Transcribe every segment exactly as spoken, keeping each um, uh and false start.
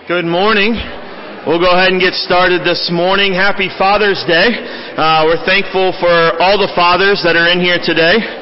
Good morning. We'll go ahead and get started this morning. Happy Father's Day. Uh, we're thankful for all the fathers that are in here today.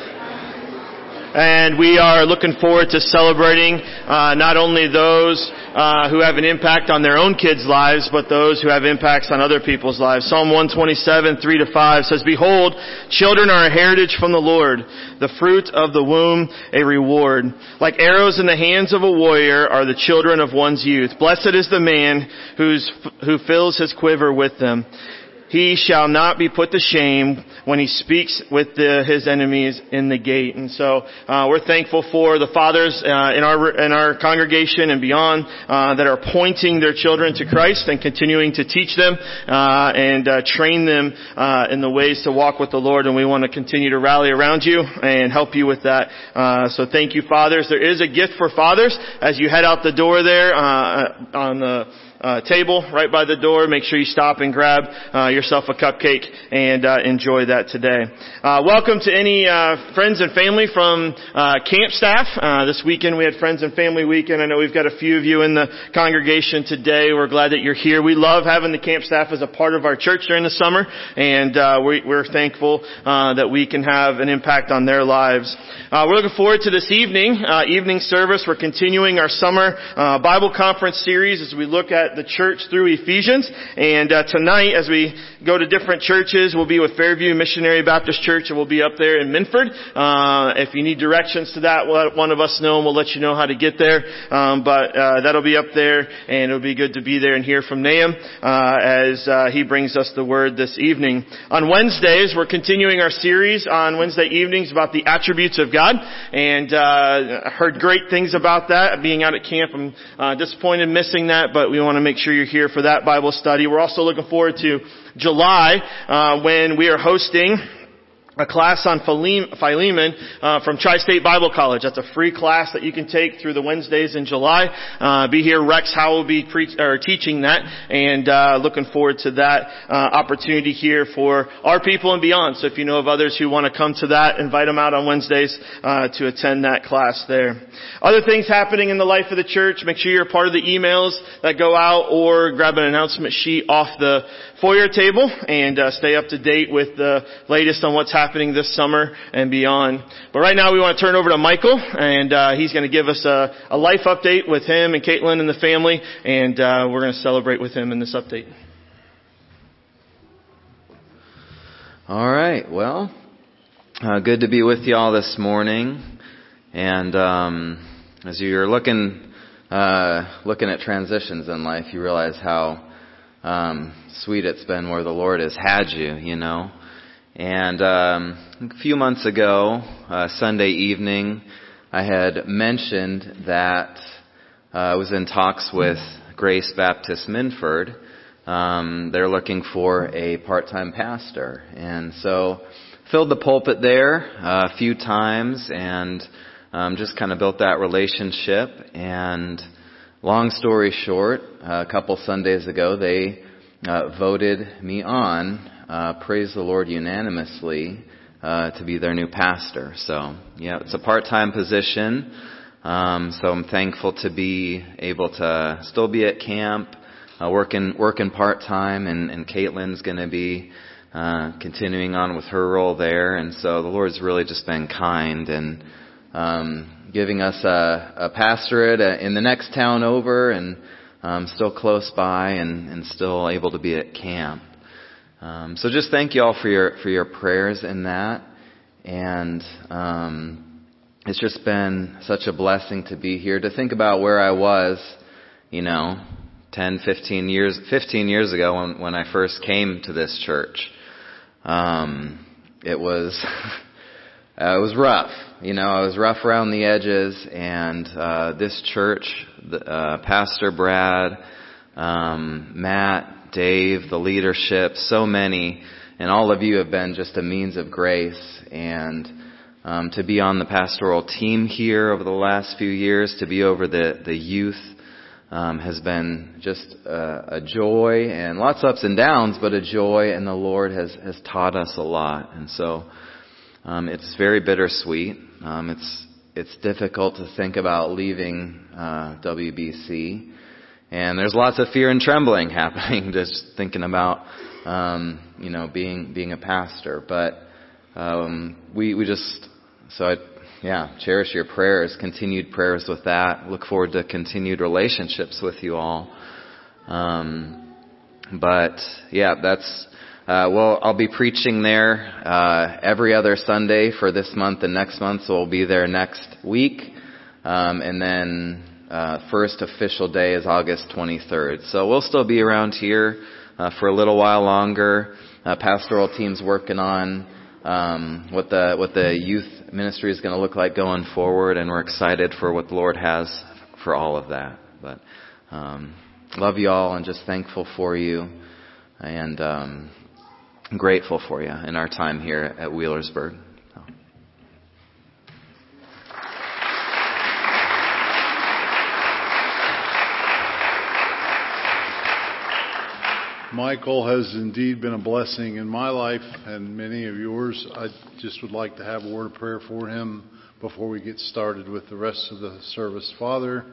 And we are looking forward to celebrating uh, not only those uh, who have an impact on their own kids' lives, but those who have impacts on other people's lives. Psalm one twenty-seven, three to five says, "Behold, children are a heritage from the Lord, the fruit of the womb a reward. Like arrows in the hands of a warrior are the children of one's youth. Blessed is the man who's, who fills his quiver with them. He shall not be put to shame when he speaks with the, his enemies in the gate." And so uh, we're thankful for the fathers uh, in our in our congregation and beyond uh, that are pointing their children to Christ and continuing to teach them uh, and uh, train them uh, in the ways to walk with the Lord. And we want to continue to rally around you and help you with that. Uh, so thank you, fathers. There is a gift for fathers as you head out the door there uh, on the Uh, table right by the door. Make sure you stop and grab uh, yourself a cupcake and uh, enjoy that today. Uh, welcome to any uh, friends and family from uh, camp staff. Uh, this weekend we had Friends and Family Weekend. I know we've got a few of you in the congregation today. We're glad that you're here. We love having the camp staff as a part of our church during the summer, and uh, we, we're thankful uh, that we can have an impact on their lives. Uh, we're looking forward to this evening, uh, evening service. We're continuing our summer uh, Bible conference series as we look at the church through Ephesians. And uh, tonight, as we go to different churches, we'll be with Fairview Missionary Baptist Church, and we'll be up there in Minford. Uh, if you need directions to that, let one of us know, and we'll let you know how to get there. Um, but uh, that'll be up there, and it'll be good to be there and hear from Nahum uh, as uh, he brings us the word this evening. On Wednesdays, we're continuing our series on Wednesday evenings about the attributes of God, and uh, I heard great things about that. Being out at camp, I'm uh, disappointed missing that, but we want to make sure you're here for that Bible study. We're also looking forward to July uh, when we are hosting a class on Philemon uh, from Tri-State Bible College. That's a free class that you can take through the Wednesdays in July. Uh, be here. Rex Howell will be pre- or teaching that, and uh, looking forward to that uh, opportunity here for our people and beyond. So if you know of others who want to come to that, invite them out on Wednesdays uh, to attend that class there. Other things happening in the life of the church. Make sure you're part of the emails that go out, or grab an announcement sheet off the foyer table and uh, stay up to date with the latest on what's happening happening this summer and beyond. But right now we want to turn over to Michael, and uh, he's going to give us a, a life update with him and Caitlin and the family, and uh, we're going to celebrate with him in this update. All right. Well, uh, good to be with you all this morning. And um, as you're looking uh, looking at transitions in life, you realize how um, sweet it's been where the Lord has had you, you know. And um, a few months ago, uh, Sunday evening, I had mentioned that uh, I was in talks with Grace Baptist Minford. Um, they're looking for a part-time pastor. And so filled the pulpit there uh, a few times and um, just kind of built that relationship. And long story short, a couple Sundays ago, they uh, voted me on Uh, praise the Lord, unanimously uh, to be their new pastor. So, yeah, it's a part-time position. Um, so I'm thankful to be able to still be at camp, uh, working working part-time, and, and Caitlin's going to be uh, continuing on with her role there. And so the Lord's really just been kind and um, giving us a, a pastorate in the next town over, and um, still close by, and, and still able to be at camp. Um, so just thank you all for your for your prayers in that, and um, it's just been such a blessing to be here. To think about where I was, you know, ten, fifteen years, fifteen years ago when when I first came to this church. Um, it was uh, it was rough, you know. I was rough around the edges, and uh, this church, the, uh, Pastor Brad, um, Matt, Dave, the leadership, so many, and all of you have been just a means of grace. And um, to be on the pastoral team here over the last few years, to be over the, the youth, um, has been just a, a joy, and lots of ups and downs, but a joy, and the Lord has, has taught us a lot. And so um, it's very bittersweet. Um, it's it's difficult to think about leaving uh, W B C. And there's lots of fear and trembling happening just thinking about, um, you know, being being a pastor. But um, we we just so I yeah cherish your prayers, continued prayers with that. Look forward to continued relationships with you all. Um, but yeah, that's uh, well, I'll be preaching there uh, every other Sunday for this month and next month. So we'll be there next week, um, and then. Uh, first official day is August twenty-third. So we'll still be around here uh, for a little while longer. Uh, pastoral team's working on um, what the what the youth ministry is going to look like going forward, and we're excited for what the Lord has for all of that. But um, love you all, and just thankful for you, and um, grateful for you in our time here at Wheelersburg. Michael has indeed been a blessing in my life and many of yours. I just would like to have a word of prayer for him before we get started with the rest of the service. Father,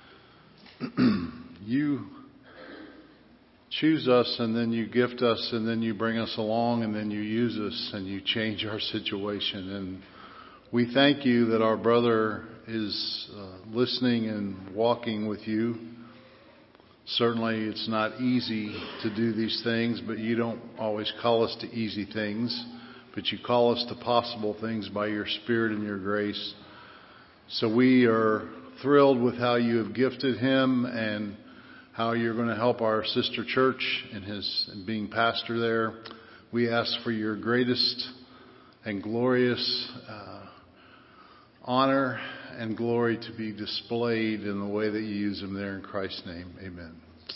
you choose us, and then you gift us, and then you bring us along, and then you use us, and you change our situation. And we thank you that our brother is uh, listening and walking with you. Certainly it's not easy to do these things, but you don't always call us to easy things, but you call us to possible things by your Spirit and your grace. So we are thrilled with how you have gifted him and how you're going to help our sister church in his in being pastor there. We ask for your greatest and glorious uh, honor and glory to be displayed in the way that you use him there, in Christ's name. Amen.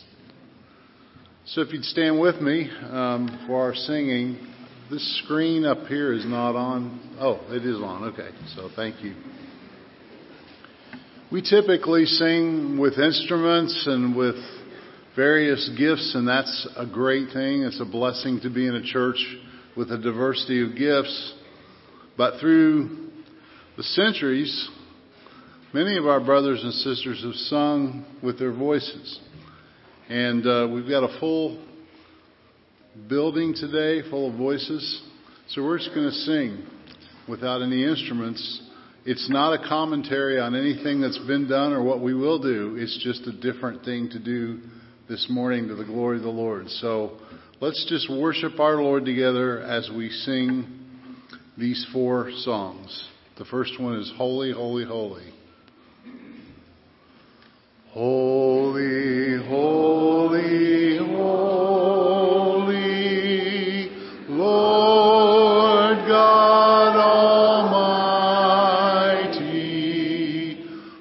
So if you'd stand with me um, for our singing. This screen up here is not on. Oh, it is on. Okay, so thank you. We typically sing with instruments and with various gifts, and that's a great thing. It's a blessing to be in a church with a diversity of gifts. But through the centuries, many of our brothers and sisters have sung with their voices. And uh, we've got a full building today full of voices. So we're just going to sing without any instruments. It's not a commentary on anything that's been done or what we will do. It's just a different thing to do this morning to the glory of the Lord. So let's just worship our Lord together as we sing these four songs. The first one is Holy, Holy, Holy. Holy, holy, holy, Lord God Almighty.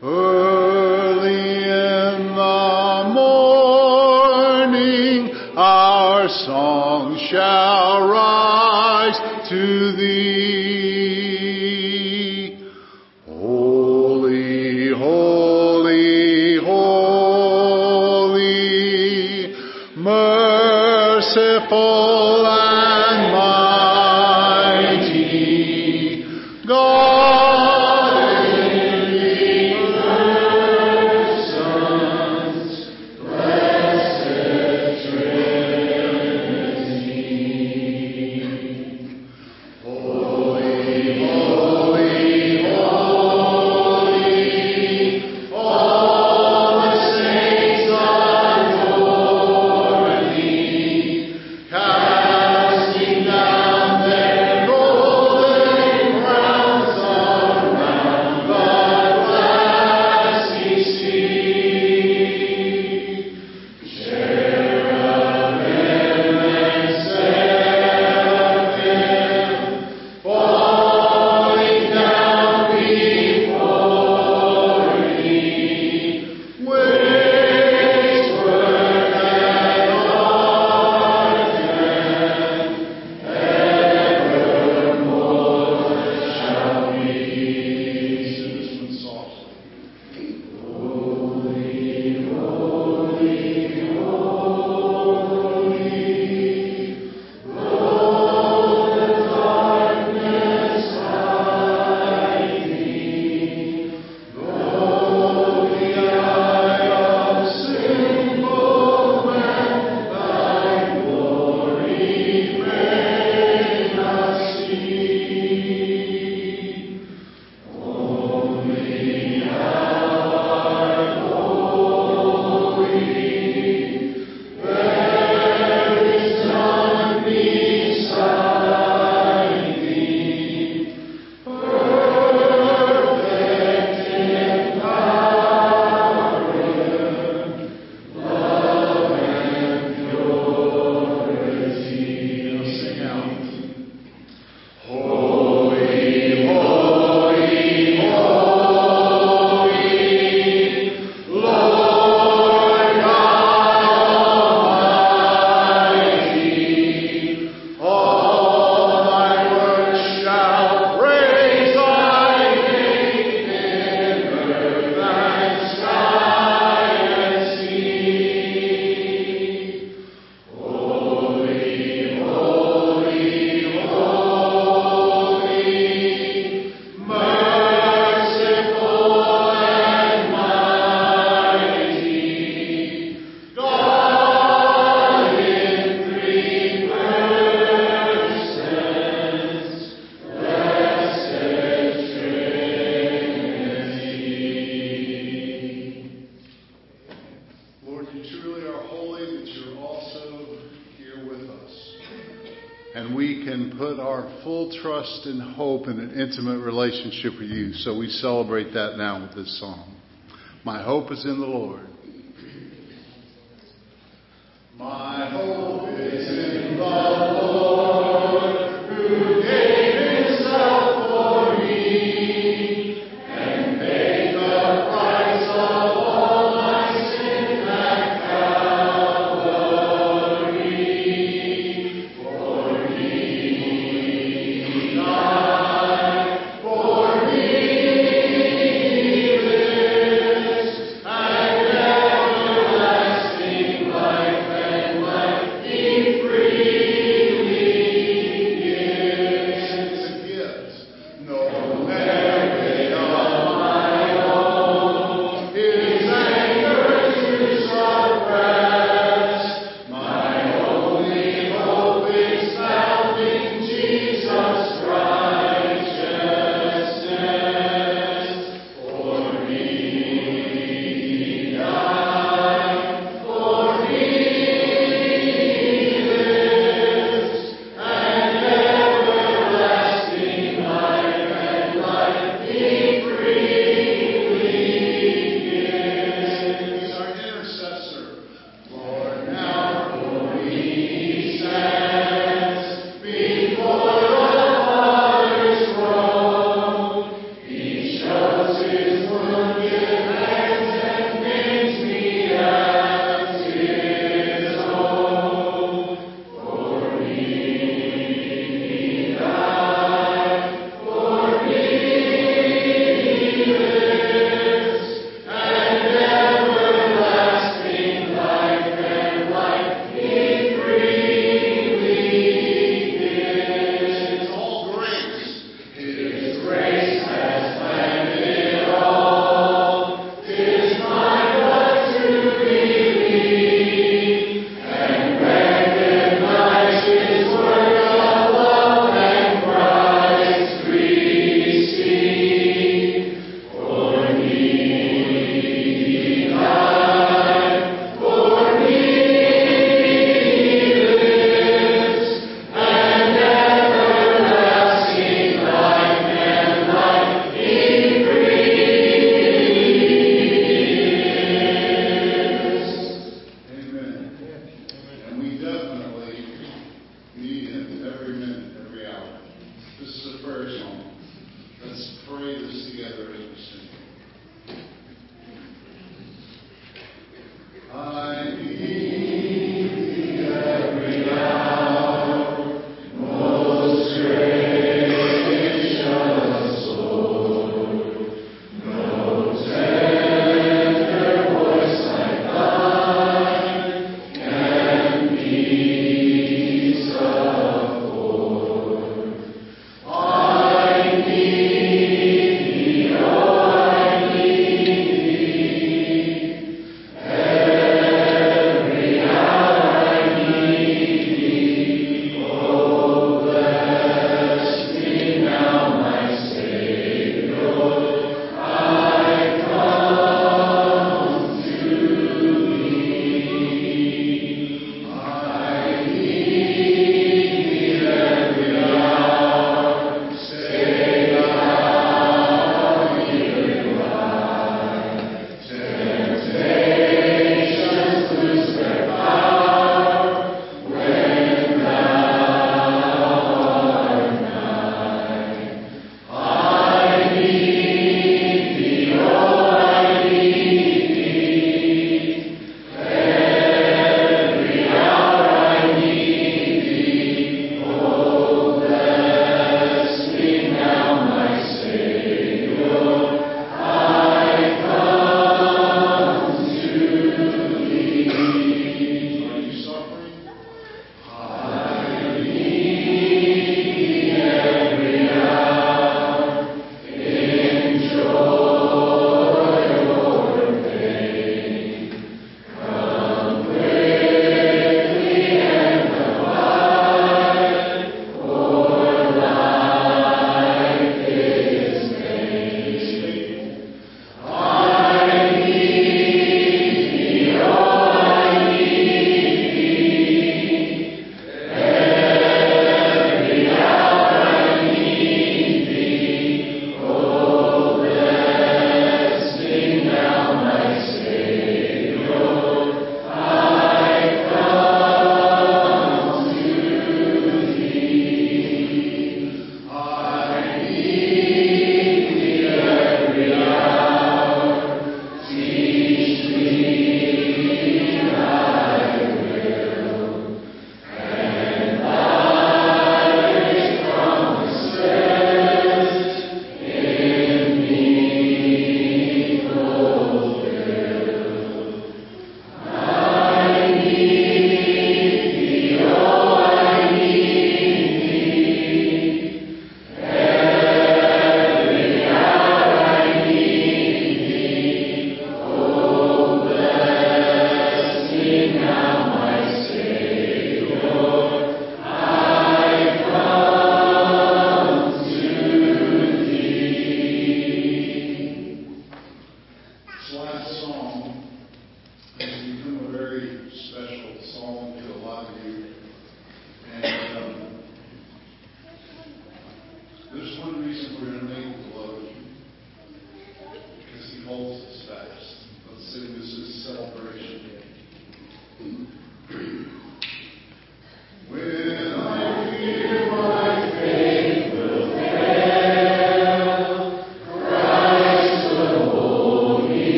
Early in the morning our song shall rise to thee. Merciful and mighty God in three persons, blessed Trinity. Holy, holy, holy, all the saints adore thee. Cast and we can put our full trust and hope in an intimate relationship with you. So we celebrate that now with this song. My hope is in the Lord. My hope is in the Lord, who gave himself for me and paid the price of all my sin at Calvary. For me he died, for me he lives, and everlasting life and life be free.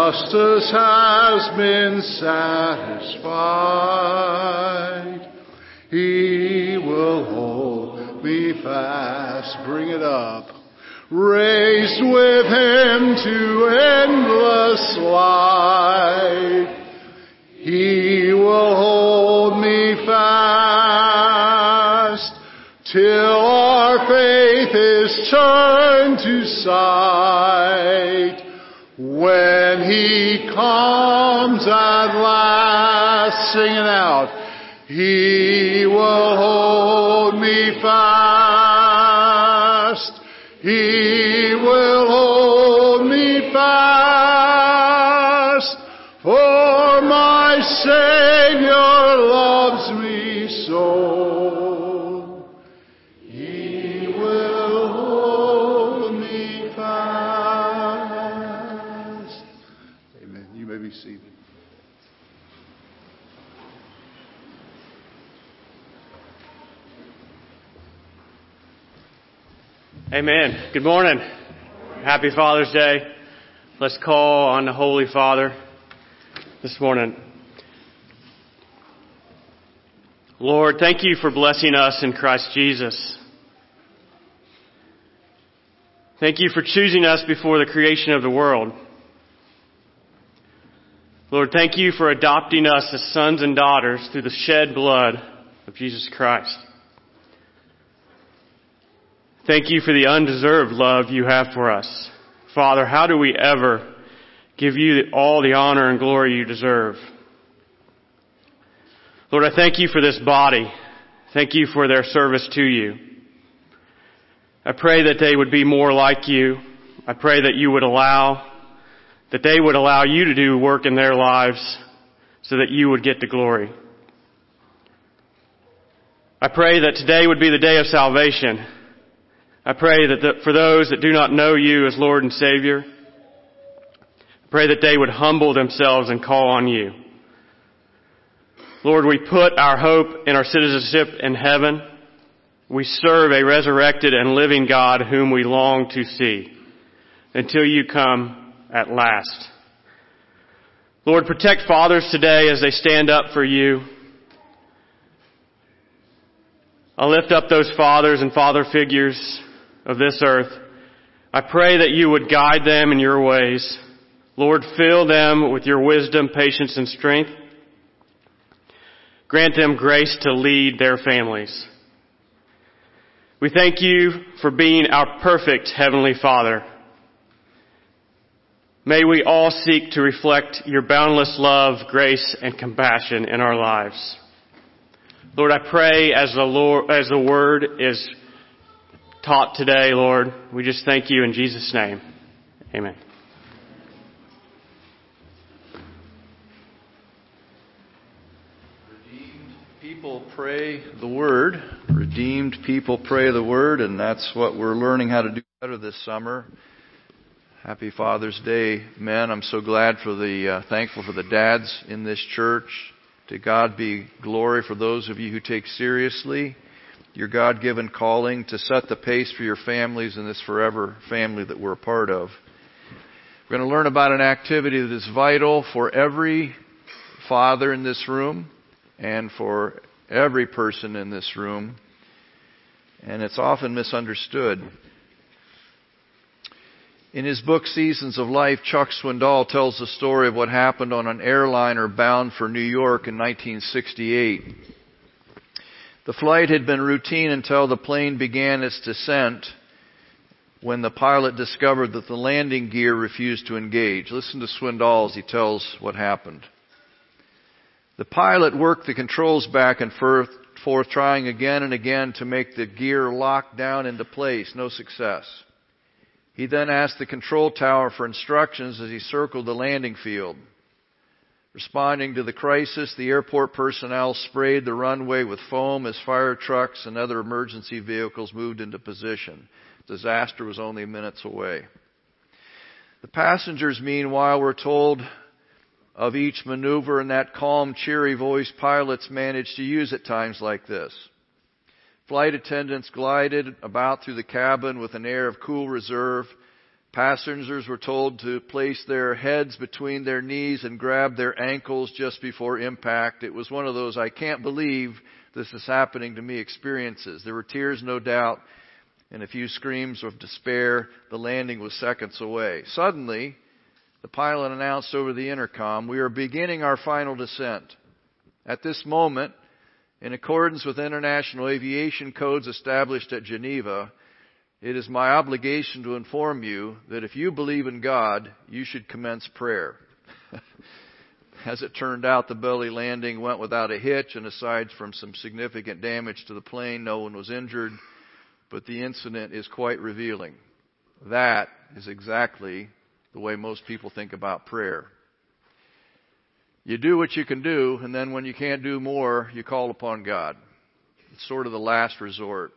justice has been satisfied. He will hold me fast. Bring it up. Raised with him to endless light. He will hold me fast till our faith is turned to sight. When he comes at last, sing it out, he will hold me fast. He will hold me fast. For my Savior loves me so. He will hold me fast. Amen. You may be seated. Amen. Good morning. Happy Father's Day. Let's call on the Holy Father this morning. Lord, thank you for blessing us in Christ Jesus. Thank you for choosing us before the creation of the world. Lord, thank you for adopting us as sons and daughters through the shed blood of Jesus Christ. Thank you for the undeserved love you have for us. Father, how do we ever give you all the honor and glory you deserve? Lord, I thank you for this body. Thank you for their service to you. I pray that they would be more like you. I pray that you would allow, that they would allow you to do work in their lives so that you would get the glory. I pray that today would be the day of salvation. I pray that the, for those that do not know you as Lord and Savior, I pray that they would humble themselves and call on you. Lord, we put our hope in our citizenship in heaven. We serve a resurrected and living God whom we long to see until you come at last. Lord, protect fathers today as they stand up for you. I lift up those fathers and father figures of this earth. I pray that you would guide them in your ways. Lord, fill them with your wisdom, patience, and strength. Grant them grace to lead their families. We thank you for being our perfect Heavenly Father. May we all seek to reflect your boundless love, grace, and compassion in our lives. Lord, I pray as the Lord, as the word is taught today, Lord, we just thank you in Jesus' name. Amen. Redeemed people pray the word. Redeemed people pray the word, and that's what we're learning how to do better this summer. Happy Father's Day, men. I'm so glad for the, uh, thankful for the dads in this church. To God be glory for those of you who take seriously your God-given calling to set the pace for your families in this forever family that we're a part of. We're going to learn about an activity that is vital for every father in this room and for every person in this room, and it's often misunderstood. In his book, Seasons of Life, Chuck Swindoll tells the story of what happened on an airliner bound for New York in nineteen sixty-eight. The flight had been routine until the plane began its descent, when the pilot discovered that the landing gear refused to engage. Listen to Swindoll as he tells what happened. The pilot worked the controls back and forth, trying again and again to make the gear lock down into place. No success. He then asked the control tower for instructions as he circled the landing field. Responding to the crisis, the airport personnel sprayed the runway with foam as fire trucks and other emergency vehicles moved into position. Disaster was only minutes away. The passengers, meanwhile, were told of each maneuver, and that calm, cheery voice pilots managed to use at times like this. Flight attendants glided about through the cabin with an air of cool reserve, Passengers were told to place their heads between their knees and grab their ankles just before impact. It was one of those, I can't believe this is happening to me experiences. There were tears, no doubt, and a few screams of despair. The landing was seconds away. Suddenly, the pilot announced over the intercom, "We are beginning our final descent. At this moment, in accordance with international aviation codes established at Geneva, it is my obligation to inform you that if you believe in God, you should commence prayer." As it turned out, the belly landing went without a hitch, and aside from some significant damage to the plane, no one was injured. But the incident is quite revealing. That is exactly the way most people think about prayer. You do what you can do, and then when you can't do more, you call upon God. It's sort of the last resort.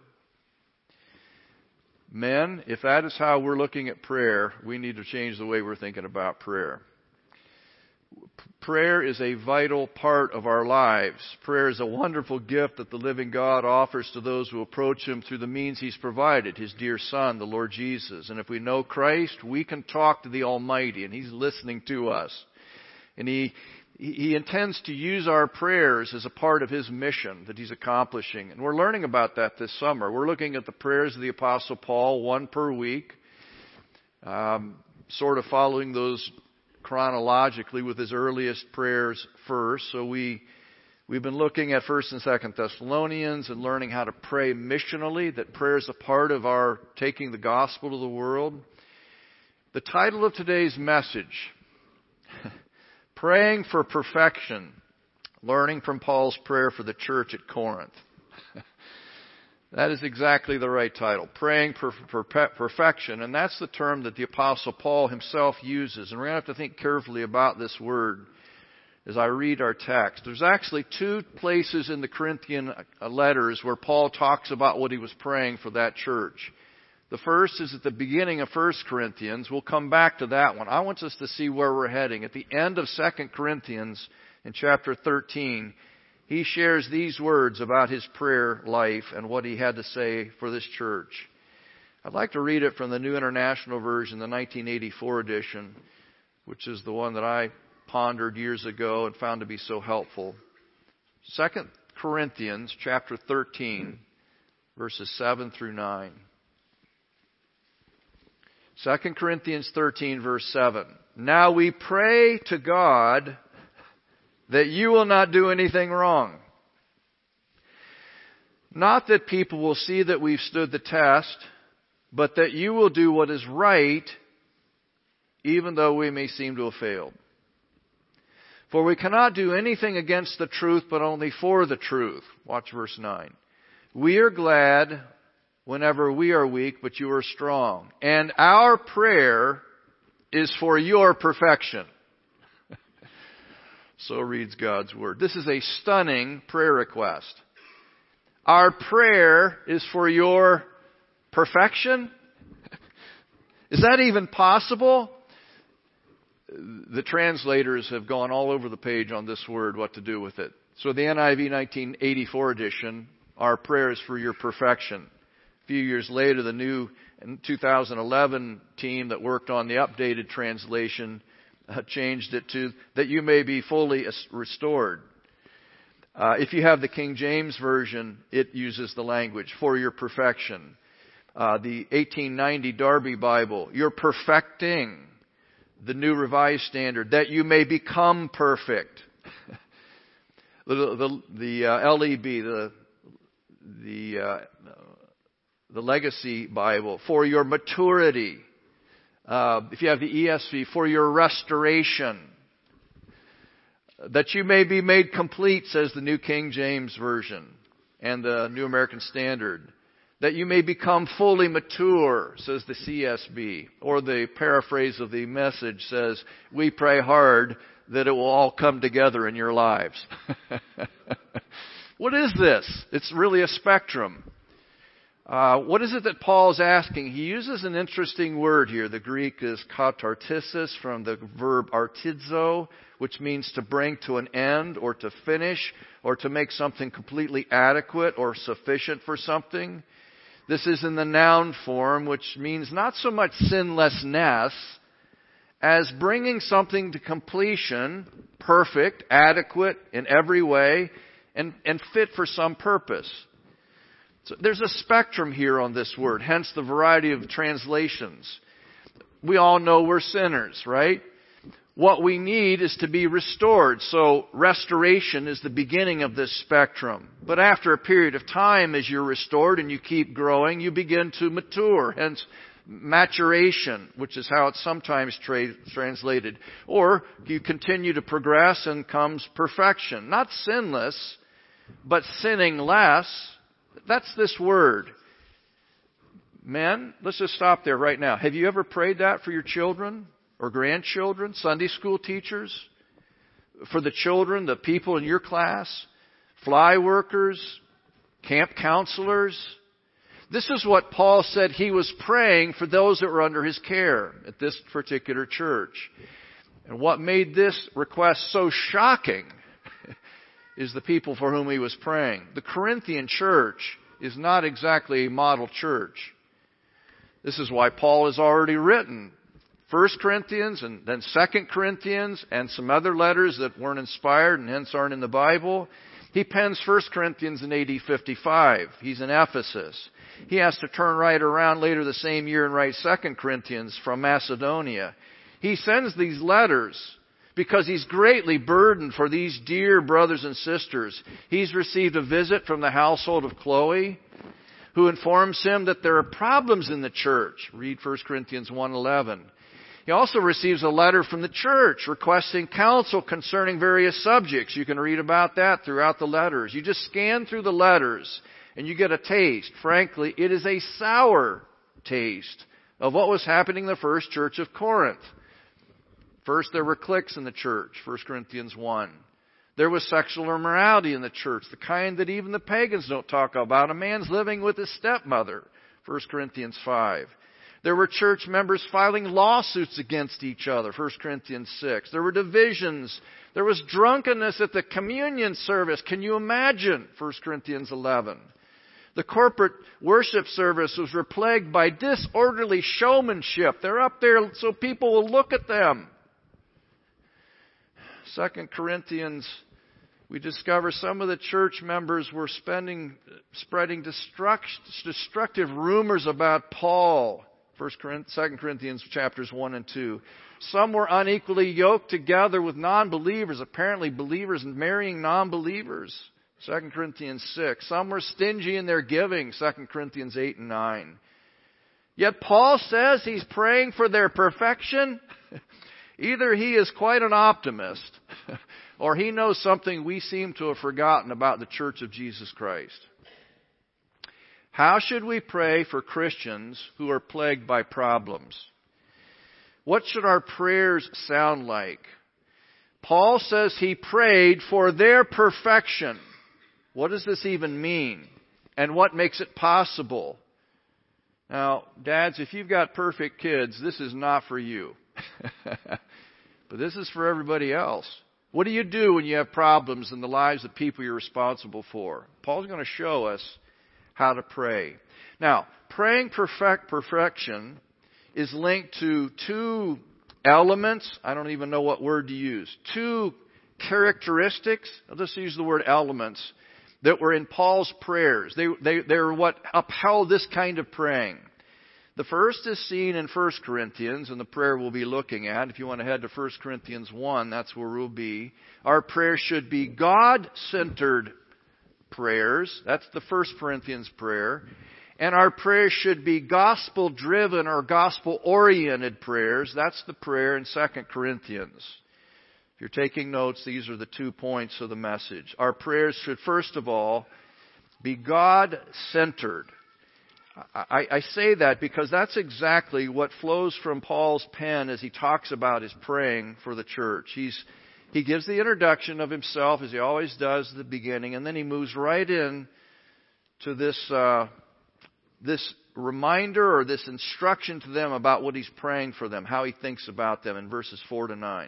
Men, if that is how we're looking at prayer, we need to change the way we're thinking about prayer. Prayer is a vital part of our lives. Prayer is a wonderful gift that the living God offers to those who approach Him through the means He's provided, His dear Son, the Lord Jesus. And if we know Christ, we can talk to the Almighty, and He's listening to us. And He He intends to use our prayers as a part of His mission that He's accomplishing. And we're learning about that this summer. We're looking at the prayers of the Apostle Paul, one per week, um, sort of following those chronologically with his earliest prayers first. So we, we've been looking at First and Second Thessalonians and learning how to pray missionally, that prayer is a part of our taking the gospel to the world. The title of today's message, Praying for Perfection, Learning from Paul's Prayer for the Church at Corinth. That is exactly the right title, Praying for, for Perfection. And that's the term that the Apostle Paul himself uses. And we're going to have to think carefully about this word as I read our text. There's actually two places in the Corinthian letters where Paul talks about what he was praying for that church. The first is at the beginning of First Corinthians. We'll come back to that one. I want us to see where we're heading. At the end of Second Corinthians in chapter thirteen, he shares these words about his prayer life and what he had to say for this church. I'd like to read it from the New International Version, the nineteen eighty-four edition, which is the one that I pondered years ago and found to be so helpful. Second Corinthians chapter thirteen, verses seven through nine. Second Corinthians thirteen, verse seven. Now we pray to God that you will not do anything wrong. Not that people will see that we've stood the test, but that you will do what is right, even though we may seem to have failed. For we cannot do anything against the truth, but only for the truth. Watch verse nine. We are glad whenever we are weak, but you are strong. And our prayer is for your perfection. So reads God's Word. This is a stunning prayer request. Our prayer is for your perfection? Is that even possible? The translators have gone all over the page on this word, what to do with it. So the N I V nineteen eighty-four edition, our prayer is for your perfection. A few years later, the new two thousand eleven team that worked on the updated translation Uh, changed it to that you may be fully restored. Uh, if you have the King James Version, it uses the language, for your perfection. Uh, the eighteen ninety Darby Bible, you're perfecting. The New Revised Standard, that you may become perfect. the the, the uh, L E B, the, the, uh, the Legacy Bible, for your maturity. Uh, if you have the E S V, for your restoration, that you may be made complete, says the New King James Version and the New American Standard, that you may become fully mature, says the C S B, or the paraphrase of the Message says, we pray hard that it will all come together in your lives. What is this? It's really a spectrum. Uh, what is it that Paul is asking? He uses an interesting word here. The Greek is katartisis, from the verb artizo, which means to bring to an end or to finish or to make something completely adequate or sufficient for something. This is in the noun form, which means not so much sinlessness as bringing something to completion, perfect, adequate in every way, and, and fit for some purpose. So there's a spectrum here on this word, hence the variety of translations. We all know we're sinners, right? What we need is to be restored. So restoration is the beginning of this spectrum. But after a period of time, as you're restored and you keep growing, you begin to mature. Hence, maturation, which is how it's sometimes tra- translated. Or you continue to progress and comes perfection. Not sinless, but sinning less. That's this word. Men, let's just stop there right now. Have you ever prayed that for your children? Or grandchildren, Sunday school teachers, for the children, the people in your class, fly workers, camp counselors. This is what Paul said he was praying for those that were under his care at this particular church. And what made this request so shocking is the people for whom he was praying. The Corinthian church is not exactly a model church. This is why Paul has already written First Corinthians and then Second Corinthians and some other letters that weren't inspired and hence aren't in the Bible. He pens First Corinthians in A D fifty-five. He's in Ephesus. He has to turn right around later the same year and write Second Corinthians from Macedonia. He sends these letters because he's greatly burdened for these dear brothers and sisters. He's received a visit from the household of Chloe, who informs him that there are problems in the church. Read First Corinthians one eleven. He also receives a letter from the church requesting counsel concerning various subjects. You can read about that throughout the letters. You just scan through the letters and you get a taste. Frankly, it is a sour taste of what was happening in the first church of Corinth. First, there were cliques in the church, First Corinthians one. There was sexual immorality in the church, the kind that even the pagans don't talk about. A man's living with his stepmother, First Corinthians five. There were church members filing lawsuits against each other, First Corinthians six. There were divisions. There was drunkenness at the communion service. Can you imagine? First Corinthians eleven. The corporate worship service was plagued by disorderly showmanship. They're up there so people will look at them. Second Corinthians, we discover some of the church members were spending, spreading destruct, destructive rumors about Paul. First Corinthians, Second Corinthians chapters one and two. Some were unequally yoked together with non-believers, apparently believers marrying non-believers. Second Corinthians six. Some were stingy in their giving. Second Corinthians eight and nine. Yet Paul says he's praying for their perfection. Either he is quite an optimist, or he knows something we seem to have forgotten about the Church of Jesus Christ. How should we pray for Christians who are plagued by problems? What should our prayers sound like? Paul says he prayed for their perfection. What does this even mean? And what makes it possible? Now, dads, if you've got perfect kids, this is not for you. But this is for everybody else. What do you do when you have problems in the lives of people you're responsible for? Paul's going to show us how to pray. Now, praying perfect perfection is linked to two elements. I don't even know what word to use. Two characteristics. I'll just use the word elements that were in Paul's prayers. They, they, they were what upheld this kind of praying. The first is seen in First Corinthians, and the prayer we'll be looking at. If you want to head to First Corinthians one, that's where we'll be. Our prayer should be God-centered prayers. That's the First Corinthians prayer. And our prayer should be gospel-driven or gospel-oriented prayers. That's the prayer in Second Corinthians. If you're taking notes, these are the two points of the message. Our prayers should, first of all, be God-centered. I, I say that because that's exactly what flows from Paul's pen as he talks about his praying for the church. He's, he gives the introduction of himself, as he always does at the beginning, and then he moves right in to this, uh, this reminder or this instruction to them about what he's praying for them, how he thinks about them in verses four to nine.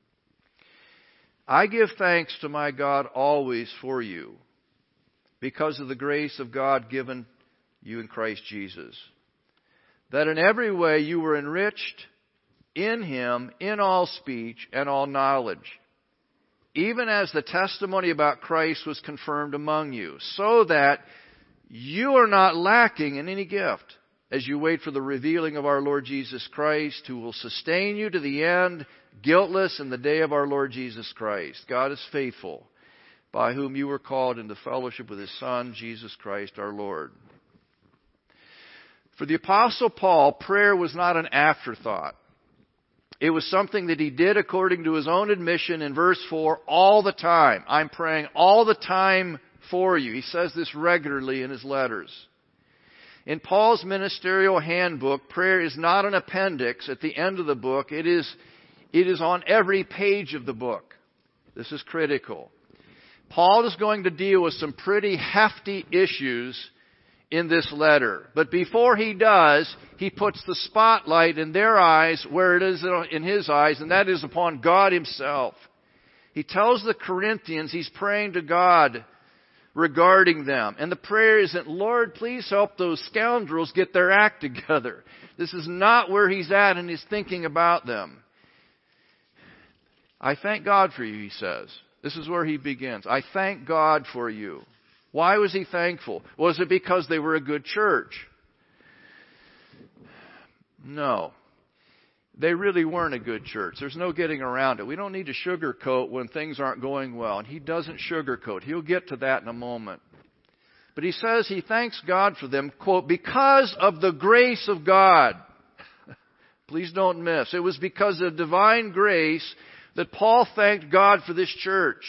I give thanks to my God always for you, because of the grace of God given you in Christ Jesus. That in every way you were enriched in Him, in all speech and all knowledge, even as the testimony about Christ was confirmed among you, so that you are not lacking in any gift, as you wait for the revealing of our Lord Jesus Christ, who will sustain you to the end, guiltless in the day of our Lord Jesus Christ. God is faithful, by whom you were called into fellowship with His Son, Jesus Christ our Lord. For the Apostle Paul, prayer was not an afterthought. It was something that he did according to his own admission in verse four all the time. I'm praying all the time for you. He says this regularly in his letters. In Paul's ministerial handbook, prayer is not an appendix at the end of the book. It is, it is on every page of the book. This is critical. Paul is going to deal with some pretty hefty issues in this letter. But before he does, he puts the spotlight in their eyes where it is in his eyes, and that is upon God Himself. He tells the Corinthians he's praying to God regarding them. And the prayer isn't, Lord, please help those scoundrels get their act together. This is not where he's at in his thinking about them. I thank God for you, he says. This is where he begins. I thank God for you. Why was he thankful? Was it because they were a good church? No. They really weren't a good church. There's no getting around it. We don't need to sugarcoat when things aren't going well. And he doesn't sugarcoat. He'll get to that in a moment. But he says he thanks God for them, quote, because of the grace of God. Please don't miss. It was because of divine grace that Paul thanked God for this church.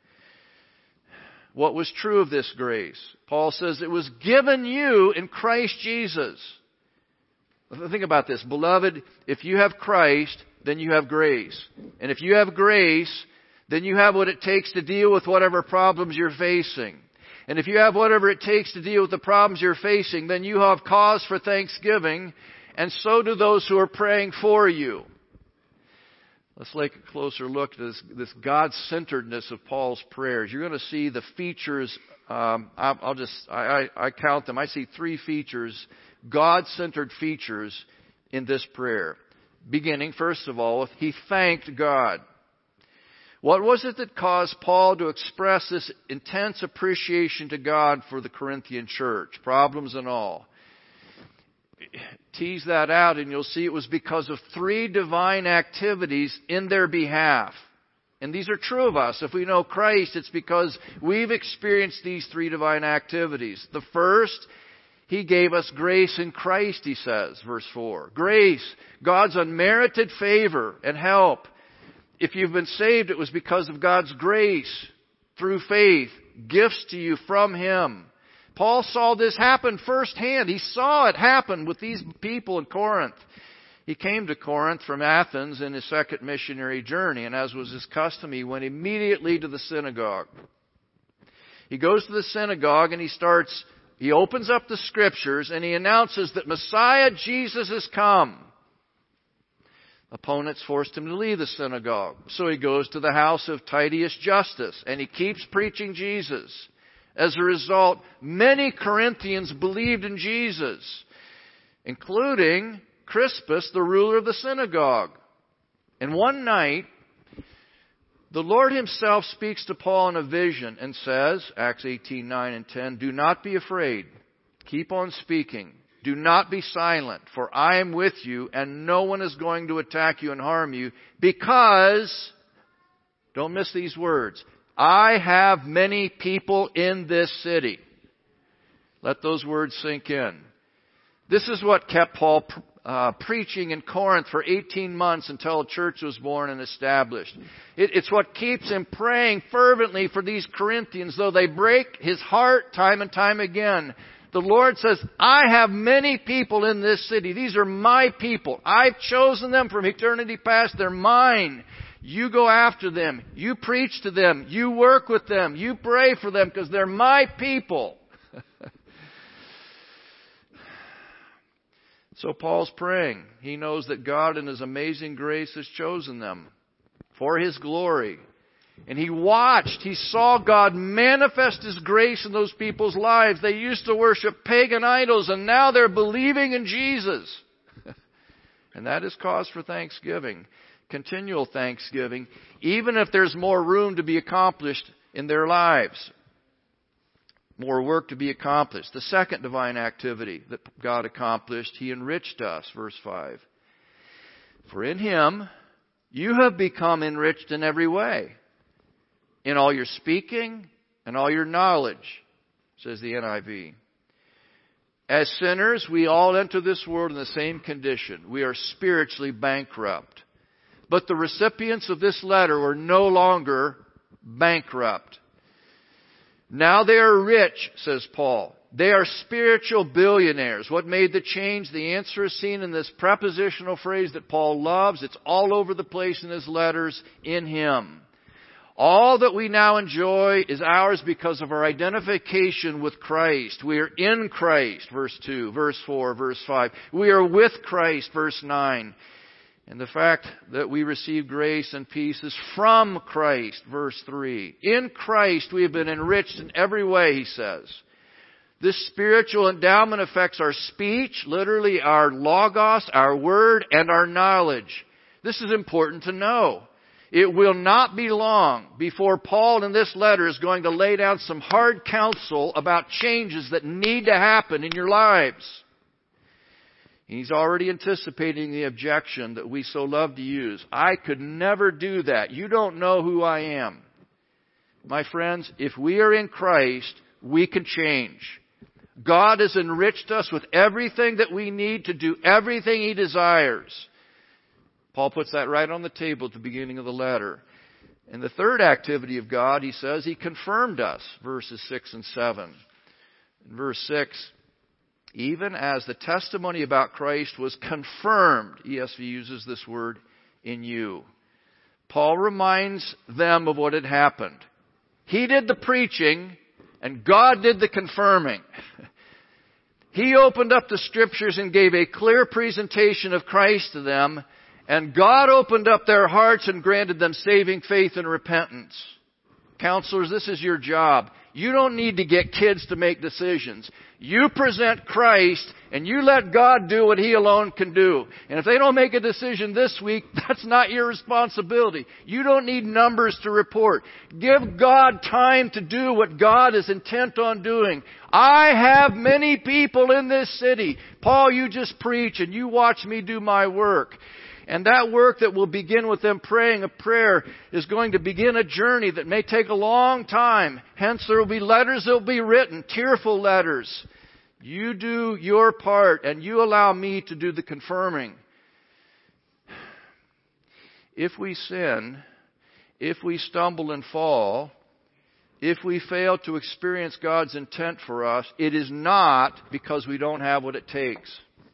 What was true of this grace? Paul says it was given you in Christ Jesus. Think about this. Beloved, if you have Christ, then you have grace. And if you have grace, then you have what it takes to deal with whatever problems you're facing. And if you have whatever it takes to deal with the problems you're facing, then you have cause for thanksgiving, and so do those who are praying for you. Let's take a closer look at this, this God-centeredness of Paul's prayers. You're going to see the features. Um, I'll, I'll just, I, I, I count them. I see three features, God-centered features in this prayer. Beginning, first of all, with he thanked God. What was it that caused Paul to express this intense appreciation to God for the Corinthian church, problems and all? Tease that out and you'll see it was because of three divine activities in their behalf. And these are true of us. If we know Christ, it's because we've experienced these three divine activities. The first, He gave us grace in Christ, he says, verse four. Grace, God's unmerited favor and help. If you've been saved, it was because of God's grace through faith, gifts to you from Him. Paul saw this happen firsthand. He saw it happen with these people in Corinth. He came to Corinth from Athens in his second missionary journey, and as was his custom, he went immediately to the synagogue. He goes to the synagogue and he starts, he opens up the Scriptures and he announces that Messiah Jesus has come. Opponents forced him to leave the synagogue. So he goes to the house of Titius Justus and he keeps preaching Jesus. As a result, many Corinthians believed in Jesus, including Crispus, the ruler of the synagogue. And one night, the Lord Himself speaks to Paul in a vision and says, Acts eighteen, nine and ten, do not be afraid. Keep on speaking. Do not be silent, for I am with you, and no one is going to attack you and harm you, because, don't miss these words, I have many people in this city. Let those words sink in. This is what kept Paul uh, preaching in Corinth for eighteen months until a church was born and established. It, it's what keeps him praying fervently for these Corinthians, though they break his heart time and time again. The Lord says, I have many people in this city. These are my people. I've chosen them from eternity past. They're mine. You go after them. You preach to them. You work with them. You pray for them because they're my people. So Paul's praying. He knows that God in His amazing grace has chosen them for His glory. And he watched, he saw God manifest His grace in those people's lives. They used to worship pagan idols, and now they're believing in Jesus. And that is cause for thanksgiving, continual thanksgiving, even if there's more room to be accomplished in their lives. More work to be accomplished. The second divine activity that God accomplished, He enriched us, verse five. For in Him you have become enriched in every way. In all your speaking and all your knowledge, says the N I V. As sinners, we all enter this world in the same condition. We are spiritually bankrupt. But the recipients of this letter were no longer bankrupt. Now they are rich, says Paul. They are spiritual billionaires. What made the change? The answer is seen in this prepositional phrase that Paul loves. It's all over the place in his letters, in Him. All that we now enjoy is ours because of our identification with Christ. We are in Christ, verse two, verse four, verse five. We are with Christ, verse nine. And the fact that we receive grace and peace is from Christ, verse three. In Christ we have been enriched in every way, he says. This spiritual endowment affects our speech, literally our logos, our word, and our knowledge. This is important to know. It will not be long before Paul in this letter is going to lay down some hard counsel about changes that need to happen in your lives. He's already anticipating the objection that we so love to use. I could never do that. You don't know who I am. My friends, if we are in Christ, we can change. God has enriched us with everything that we need to do everything He desires. Paul puts that right on the table at the beginning of the letter. And the third activity of God, he says, He confirmed us, verses six and seven. In verse six, even as the testimony about Christ was confirmed, E S V uses this word, in you. Paul reminds them of what had happened. He did the preaching, and God did the confirming. He opened up the Scriptures and gave a clear presentation of Christ to them, and God opened up their hearts and granted them saving faith and repentance. Counselors, this is your job. You don't need to get kids to make decisions. You present Christ and you let God do what He alone can do. And if they don't make a decision this week, that's not your responsibility. You don't need numbers to report. Give God time to do what God is intent on doing. I have many people in this city. Paul, you just preach and you watch me do my work. And that work that will begin with them praying a prayer is going to begin a journey that may take a long time. Hence there will be letters that will be written, tearful letters. You do your part and you allow me to do the confirming. If we sin, if we stumble and fall, if we fail to experience God's intent for us, it is not because we don't have what it takes.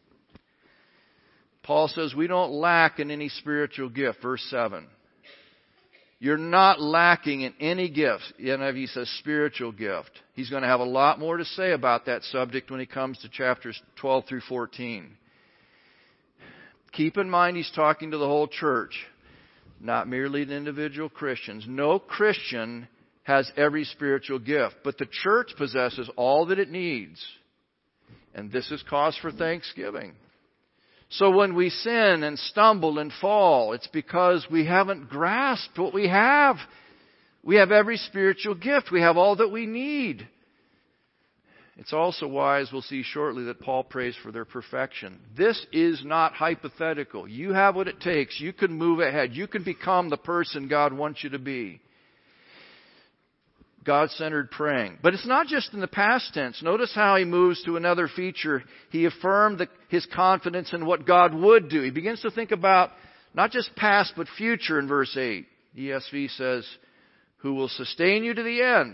Paul says we don't lack in any spiritual gift. Verse seven. You're not lacking in any gifts. The N I V says spiritual gift. He's going to have a lot more to say about that subject when he comes to chapters twelve through fourteen. Keep in mind he's talking to the whole church, not merely to individual Christians. No Christian has every spiritual gift, but the church possesses all that it needs. And this is cause for thanksgiving. So when we sin and stumble and fall, it's because we haven't grasped what we have. We have every spiritual gift. We have all that we need. It's also why, as we'll see shortly, that Paul prays for their perfection. This is not hypothetical. You have what it takes. You can move ahead. You can become the person God wants you to be. God-centered praying. But it's not just in the past tense. Notice how he moves to another feature. He affirmed the, his confidence in what God would do. He begins to think about not just past but future in verse eight. E S V says, who will sustain you to the end.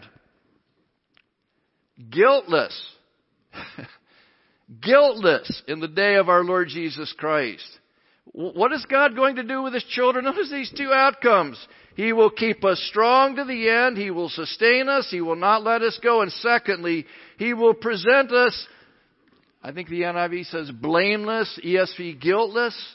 Guiltless. Guiltless in the day of our Lord Jesus Christ. What is God going to do with His children? Notice these two outcomes. He will keep us strong to the end. He will sustain us. He will not let us go. And secondly, He will present us, I think the N I V says blameless, E S V guiltless,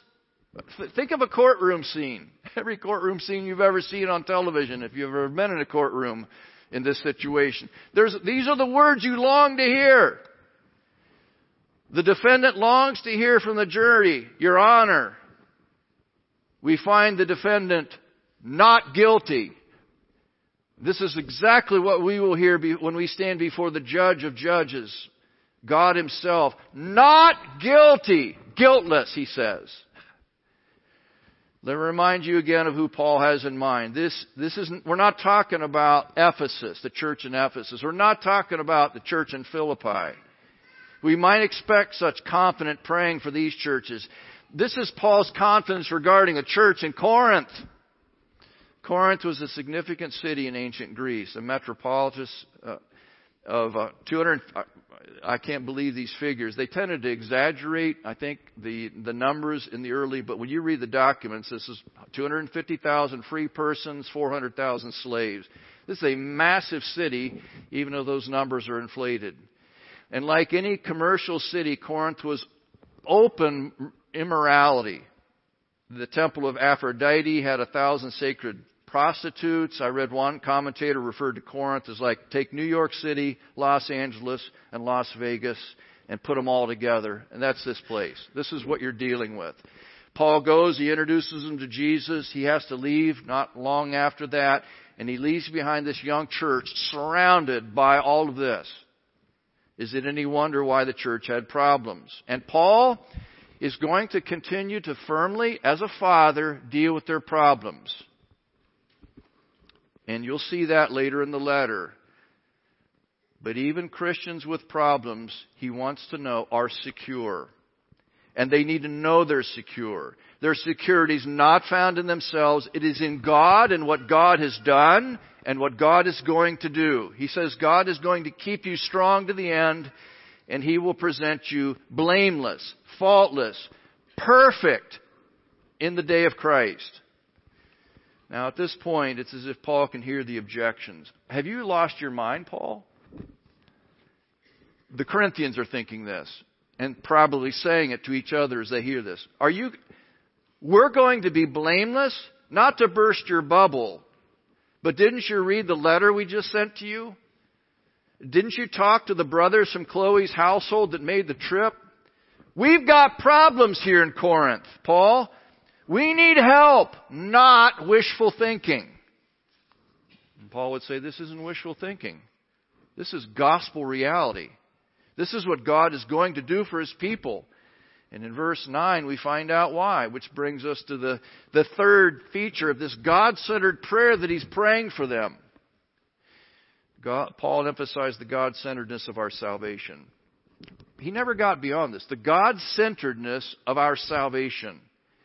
Think of a courtroom scene. Every courtroom scene you've ever seen on television, if you've ever been in a courtroom in this situation. There's, these are the words you long to hear. The defendant longs to hear from the jury, Your Honor, we find the defendant not guilty. This is exactly what we will hear when we stand before the judge of judges, God Himself. Not guilty. Guiltless, He says. Let me remind you again of who Paul has in mind. This, this isn't, we're not talking about Ephesus, the church in Ephesus. We're not talking about the church in Philippi. We might expect such confident praying for these churches. This is Paul's confidence regarding a church in Corinth. Corinth was a significant city in ancient Greece, a metropolis uh, of uh, two hundred. Uh, I can't believe these figures. They tended to exaggerate, I think, the the numbers in the early. But when you read the documents, this is two hundred fifty thousand free persons, four hundred thousand slaves. This is a massive city, even though those numbers are inflated. And like any commercial city, Corinth was open immorality. The temple of Aphrodite had a thousand sacred prostitutes. I read one commentator referred to Corinth as like take New York City, Los Angeles, and Las Vegas and put them all together. And that's this place. This is what you're dealing with. Paul goes, he introduces them to Jesus. He has to leave not long after that. And he leaves behind this young church surrounded by all of this. Is it any wonder why the church had problems? And Paul is going to continue to firmly, as a father, deal with their problems. And you'll see that later in the letter. But even Christians with problems, he wants to know, are secure. And they need to know they're secure. Their security is not found in themselves. It is in God and what God has done and what God is going to do. He says God is going to keep you strong to the end, and He will present you blameless, faultless, perfect in the day of Christ. Now, at this point, it's as if Paul can hear the objections. Have you lost your mind, Paul? The Corinthians are thinking this, and probably saying it to each other as they hear this. Are you, we're going to be blameless, not to burst your bubble, but didn't you read the letter we just sent to you? Didn't you talk to the brothers from Chloe's household that made the trip? We've got problems here in Corinth, Paul. We need help, not wishful thinking. And Paul would say this isn't wishful thinking. This is gospel reality. This is what God is going to do for His people. And in verse nine we find out why, which brings us to the, the third feature of this God-centered prayer that he's praying for them. God, Paul emphasized the God-centeredness of our salvation. He never got beyond this. The God-centeredness of our salvation.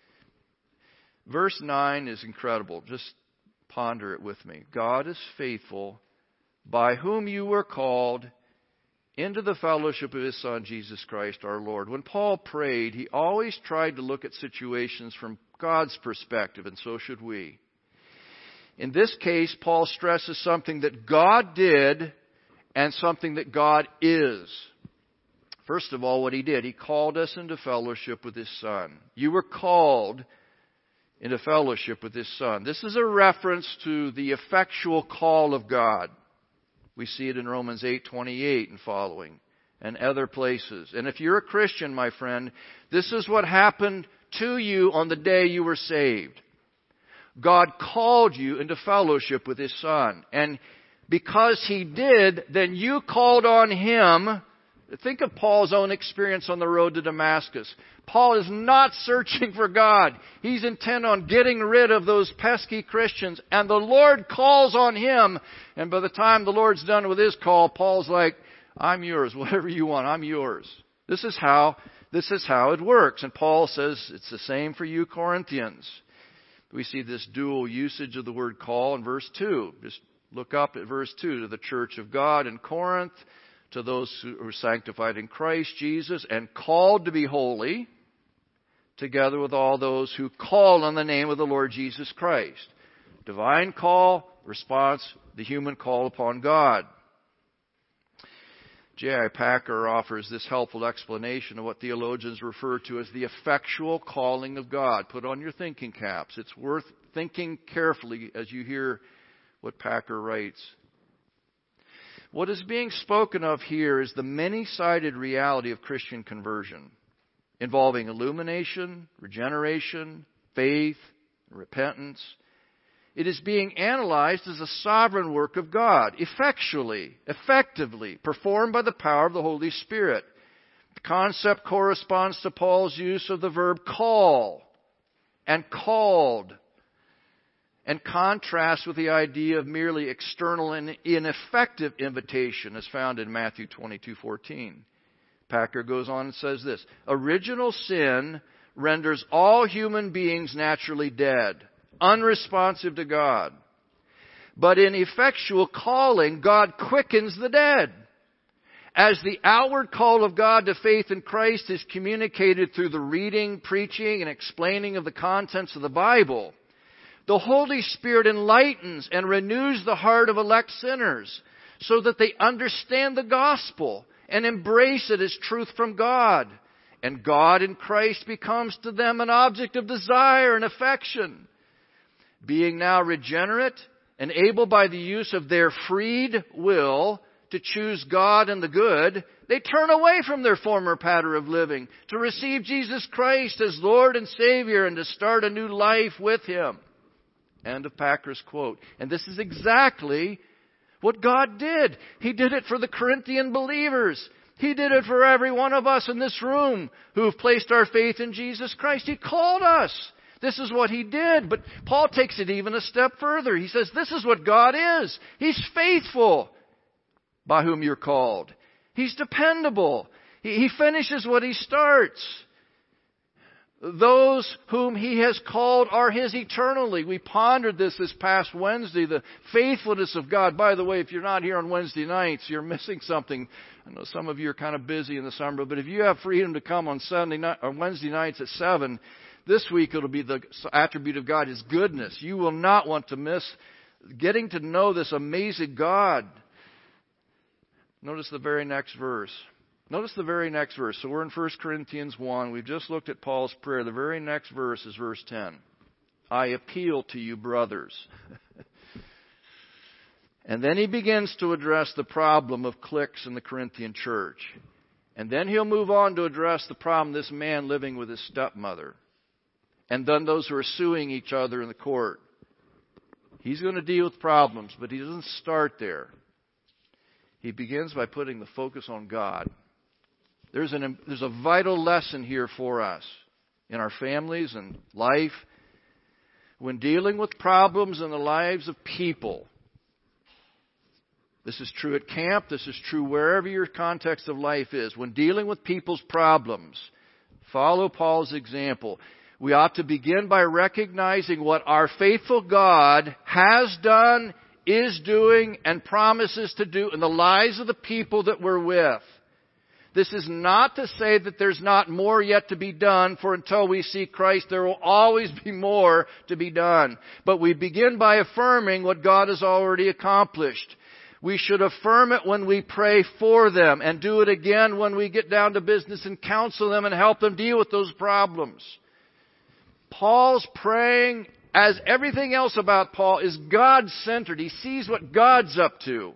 Verse nine is incredible. Just ponder it with me. God is faithful, by whom you were called into the fellowship of His Son, Jesus Christ our Lord. When Paul prayed, he always tried to look at situations from God's perspective, and so should we. In this case, Paul stresses something that God did and something that God is. First of all, what He did, He called us into fellowship with His Son. You were called into fellowship with His Son. This is a reference to the effectual call of God. We see it in Romans eight twenty-eight and following, and other places. And if you're a Christian, my friend, this is what happened to you on the day you were saved. God called you into fellowship with His Son. And because He did, then you called on Him. Think of Paul's own experience on the road to Damascus. Paul is not searching for God. He's intent on getting rid of those pesky Christians. And the Lord calls on him. And by the time the Lord's done with His call, Paul's like, I'm yours. Whatever you want, I'm yours. This is how, this is how it works. And Paul says it's the same for you Corinthians. We see this dual usage of the word call in verse two. Just look up at verse two. To the church of God in Corinth, to those who are sanctified in Christ Jesus and called to be holy, together with all those who call on the name of the Lord Jesus Christ. Divine call, response, the human call upon God. J I Packer offers this helpful explanation of what theologians refer to as the effectual calling of God. Put on your thinking caps. It's worth thinking carefully as you hear what Packer writes. What is being spoken of here is the many-sided reality of Christian conversion, involving illumination, regeneration, faith, repentance. It is being analyzed as a sovereign work of God, effectually, effectively, performed by the power of the Holy Spirit. The concept corresponds to Paul's use of the verb call and called, and contrasts with the idea of merely external and ineffective invitation as found in Matthew twenty-two fourteen. Packer goes on and says this: original sin renders all human beings naturally dead, unresponsive to God. But in effectual calling, God quickens the dead. As the outward call of God to faith in Christ is communicated through the reading, preaching, and explaining of the contents of the Bible, the Holy Spirit enlightens and renews the heart of elect sinners so that they understand the gospel and embrace it as truth from God. And God in Christ becomes to them an object of desire and affection. Being now regenerate and able by the use of their freed will to choose God and the good, they turn away from their former pattern of living to receive Jesus Christ as Lord and Savior and to start a new life with Him. End of Packer's quote. And this is exactly what God did. He did it for the Corinthian believers. He did it for every one of us in this room who have placed our faith in Jesus Christ. He called us. This is what He did. But Paul takes it even a step further. He says, this is what God is. He's faithful by whom you're called. He's dependable. He, he finishes what He starts. Those whom He has called are His eternally. We pondered this this past Wednesday, the faithfulness of God. By the way, if you're not here on Wednesday nights, you're missing something. I know some of you are kind of busy in the summer, but if you have freedom to come on Sunday night or Wednesday nights at seven, this week it'll be the attribute of God, His goodness. You will not want to miss getting to know this amazing God. Notice the very next verse. Notice the very next verse. So we're in First Corinthians one. We've just looked at Paul's prayer. The very next verse is verse ten. I appeal to you, brothers. And then he begins to address the problem of cliques in the Corinthian church. And then he'll move on to address the problem of this man living with his stepmother. And then those who are suing each other in the court. He's going to deal with problems, but he doesn't start there. He begins by putting the focus on God. There's, an, there's a vital lesson here for us in our families and life. When dealing with problems in the lives of people, this is true at camp, this is true wherever your context of life is. When dealing with people's problems, follow Paul's example. We ought to begin by recognizing what our faithful God has done, is doing, and promises to do in the lives of the people that we're with. This is not to say that there's not more yet to be done, for until we see Christ, there will always be more to be done. But we begin by affirming what God has already accomplished. We should affirm it when we pray for them, and do it again when we get down to business and counsel them and help them deal with those problems. Paul's praying, as everything else about Paul, is God-centered. He sees what God's up to.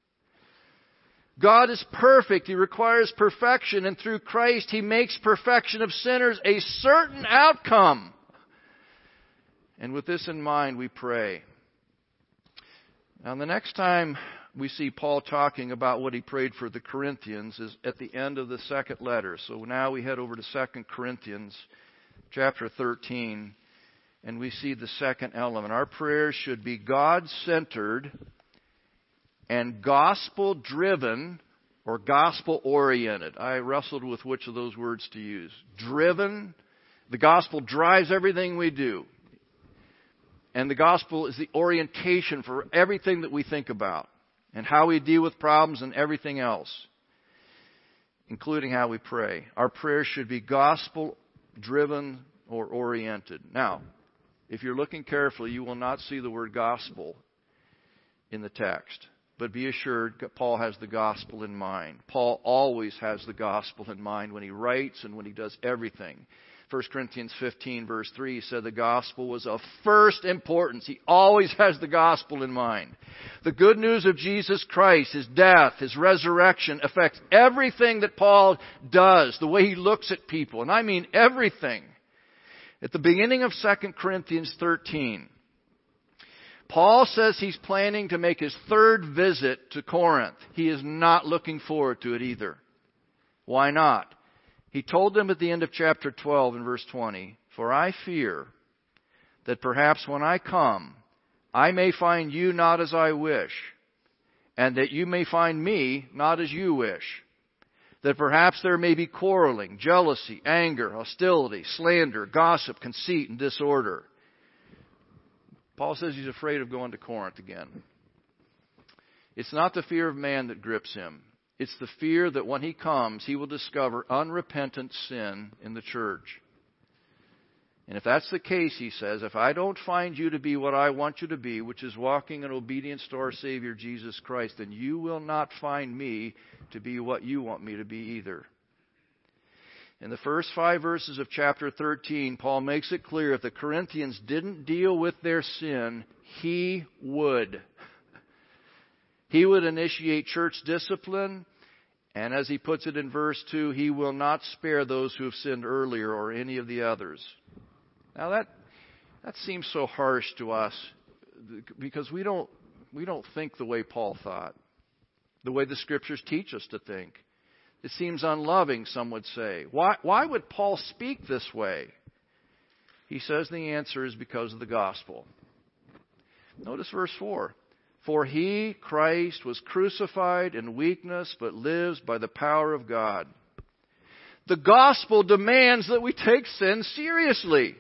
God is perfect. He requires perfection. And through Christ, He makes perfection of sinners a certain outcome. And with this in mind, we pray. Now, the next time we see Paul talking about what he prayed for the Corinthians is at the end of the second letter. So now we head over to Second Corinthians chapter thirteen. And we see the second element. Our prayers should be God-centered and gospel-driven or gospel-oriented. I wrestled with which of those words to use. Driven. The gospel drives everything we do. And the gospel is the orientation for everything that we think about. And how we deal with problems and everything else. Including how we pray. Our prayers should be gospel-driven or oriented. Now, if you're looking carefully, you will not see the word gospel in the text. But be assured, Paul has the gospel in mind. Paul always has the gospel in mind when he writes and when he does everything. First Corinthians fifteen, verse three, said the gospel was of first importance. He always has the gospel in mind. The good news of Jesus Christ, His death, His resurrection, affects everything that Paul does, the way he looks at people. And I mean everything. At the beginning of Second Corinthians thirteen, Paul says he's planning to make his third visit to Corinth. He is not looking forward to it either. Why not? He told them at the end of chapter twelve and verse twenty, "For I fear that perhaps when I come, I may find you not as I wish, and that you may find me not as you wish. That perhaps there may be quarreling, jealousy, anger, hostility, slander, gossip, conceit, and disorder." Paul says he's afraid of going to Corinth again. It's not the fear of man that grips him. It's the fear that when he comes, he will discover unrepentant sin in the church. And if that's the case, he says, if I don't find you to be what I want you to be, which is walking in obedience to our Savior Jesus Christ, then you will not find me to be what you want me to be either. In the first five verses of chapter thirteen, Paul makes it clear if the Corinthians didn't deal with their sin, he would. He would initiate church discipline, and as he puts it in verse two, he will not spare those who have sinned earlier or any of the others. Now that that seems so harsh to us because we don't we don't think the way Paul thought, the way the Scriptures teach us to think. It seems unloving, some would say. Why, why would Paul speak this way? He says the answer is because of the gospel. Notice verse four. "For he, Christ, was crucified in weakness, but lives by the power of God." The gospel demands that we take sin seriously.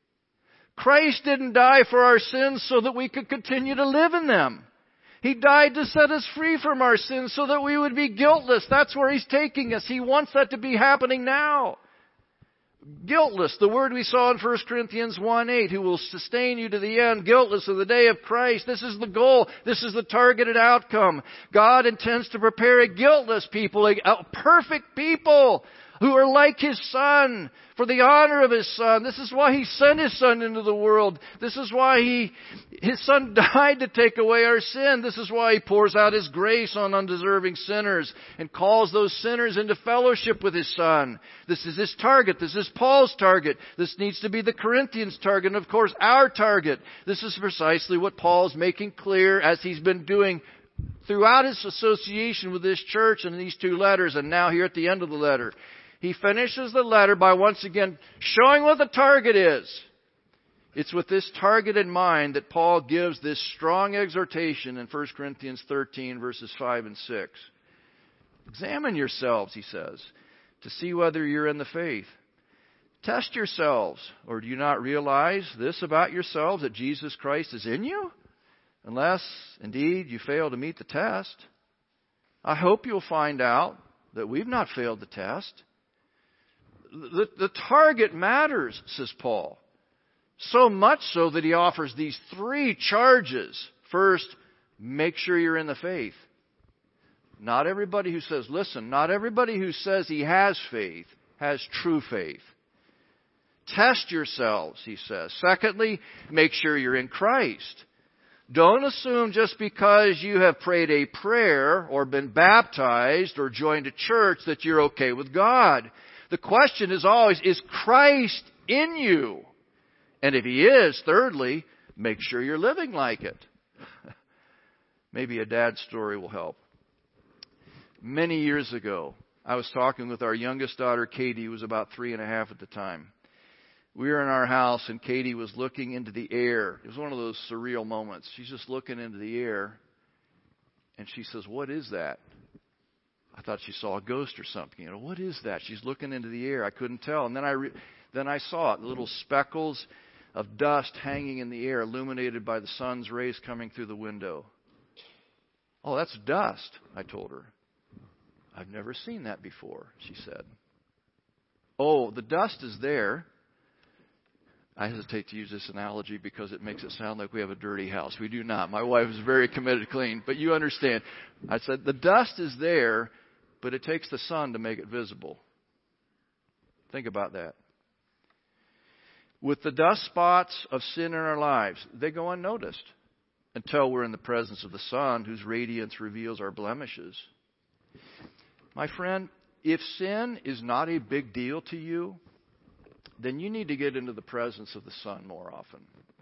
Christ didn't die for our sins so that we could continue to live in them. He died to set us free from our sins so that we would be guiltless. That's where He's taking us. He wants that to be happening now. Guiltless, the word we saw in First Corinthians one eight, who will sustain you to the end, guiltless of the day of Christ. This is the goal. This is the targeted outcome. God intends to prepare a guiltless people, a, a perfect people who are like His Son, for the honor of His Son. This is why He sent His Son into the world. This is why He, His Son died to take away our sin. This is why He pours out His grace on undeserving sinners and calls those sinners into fellowship with His Son. This is His target. This is Paul's target. This needs to be the Corinthians' target and, of course, our target. This is precisely what Paul's making clear as he's been doing throughout his association with this church in these two letters and now here at the end of the letter. He finishes the letter by once again showing what the target is. It's with this target in mind that Paul gives this strong exhortation in First Corinthians thirteen, verses five and six. Examine yourselves, he says, to see whether you're in the faith. Test yourselves, or do you not realize this about yourselves, that Jesus Christ is in you? Unless, indeed, you fail to meet the test. I hope you'll find out that we've not failed the test. The, the target matters, says Paul. So much so that he offers these three charges. First, make sure you're in the faith. Not everybody who says, listen, not everybody who says he has faith has true faith. Test yourselves, he says. Secondly, make sure you're in Christ. Don't assume just because you have prayed a prayer or been baptized or joined a church that you're okay with God. The question is always, is Christ in you? And if He is, thirdly, make sure you're living like it. Maybe a dad's story will help. Many years ago, I was talking with our youngest daughter, Katie, who was about three and a half at the time. We were in our house and Katie was looking into the air. It was one of those surreal moments. She's just looking into the air and she says, "What is that?" I thought she saw a ghost or something. You know, what is that? She's looking into the air. I couldn't tell. And then I re- then I saw it, little speckles of dust hanging in the air, illuminated by the sun's rays coming through the window. "Oh, that's dust," I told her. "I've never seen that before," she said. "Oh, the dust is there. I hesitate to use this analogy because it makes it sound like we have a dirty house. We do not. My wife is very committed to clean, but you understand. I said the dust is there, but it takes the sun to make it visible. Think about that. With the dust spots of sin in our lives, they go unnoticed until we're in the presence of the sun, whose radiance reveals our blemishes. My friend, if sin is not a big deal to you, then you need to get into the presence of the sun more often.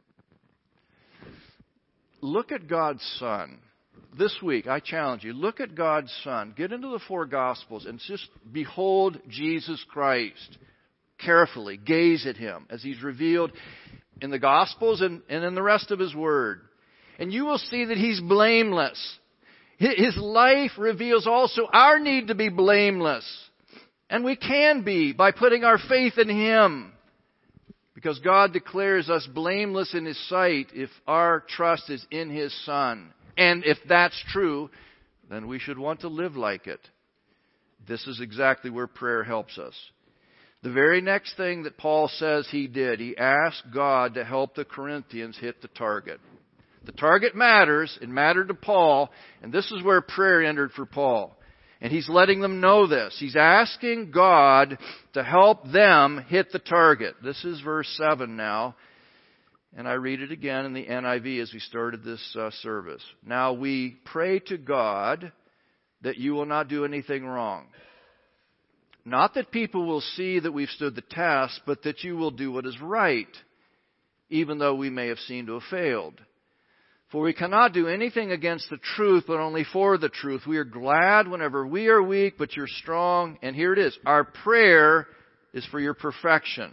Look at God's Son. This week, I challenge you, look at God's Son. Get into the four Gospels and just behold Jesus Christ. Carefully gaze at Him as He's revealed in the Gospels and, and in the rest of His Word. And you will see that He's blameless. His life reveals also our need to be blameless. And we can be by putting our faith in Him. Because God declares us blameless in His sight if our trust is in His Son. And if that's true, then we should want to live like it. This is exactly where prayer helps us. The very next thing that Paul says he did, he asked God to help the Corinthians hit the target. The target matters. It mattered to Paul. And this is where prayer entered for Paul. And he's letting them know this. He's asking God to help them hit the target. This is verse seven now. And I read it again in the N I V as we started this uh, service. Now we pray to God that you will not do anything wrong. Not that people will see that we've stood the test, but that you will do what is right, even though we may have seemed to have failed. For we cannot do anything against the truth, but only for the truth. We are glad whenever we are weak, but you're strong. And here it is. Our prayer is for your perfection.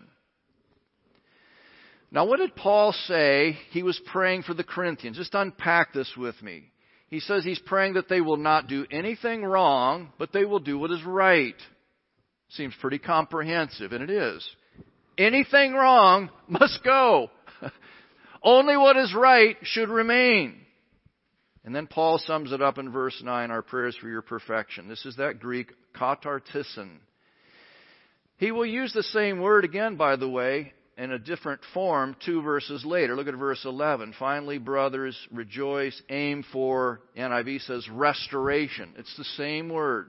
Now, what did Paul say he was praying for the Corinthians? Just unpack this with me. He says he's praying that they will not do anything wrong, but they will do what is right. Seems pretty comprehensive, and it is. Anything wrong must go. Only what is right should remain. And then Paul sums it up in verse nine, our prayers for your perfection. This is that Greek katartisin. He will use the same word again, by the way, in a different form two verses later. Look at verse eleven. Finally, brothers, rejoice, aim for, N I V says, restoration. It's the same word.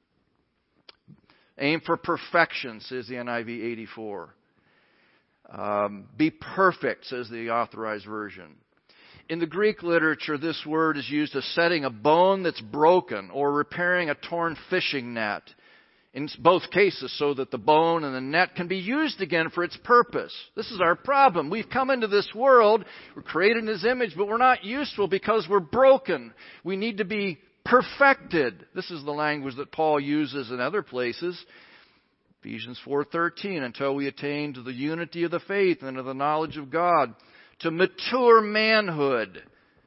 Aim for perfection, says the N I V eighty-four. Um, be perfect, says the Authorized Version. In the Greek literature, this word is used as setting a bone that's broken or repairing a torn fishing net. In both cases, so that the bone and the net can be used again for its purpose. This is our problem. We've come into this world, we're created in His image, but we're not useful because we're broken. We need to be perfected. This is the language that Paul uses in other places. Ephesians four thirteen, until we attain to the unity of the faith and of the knowledge of God, to mature manhood.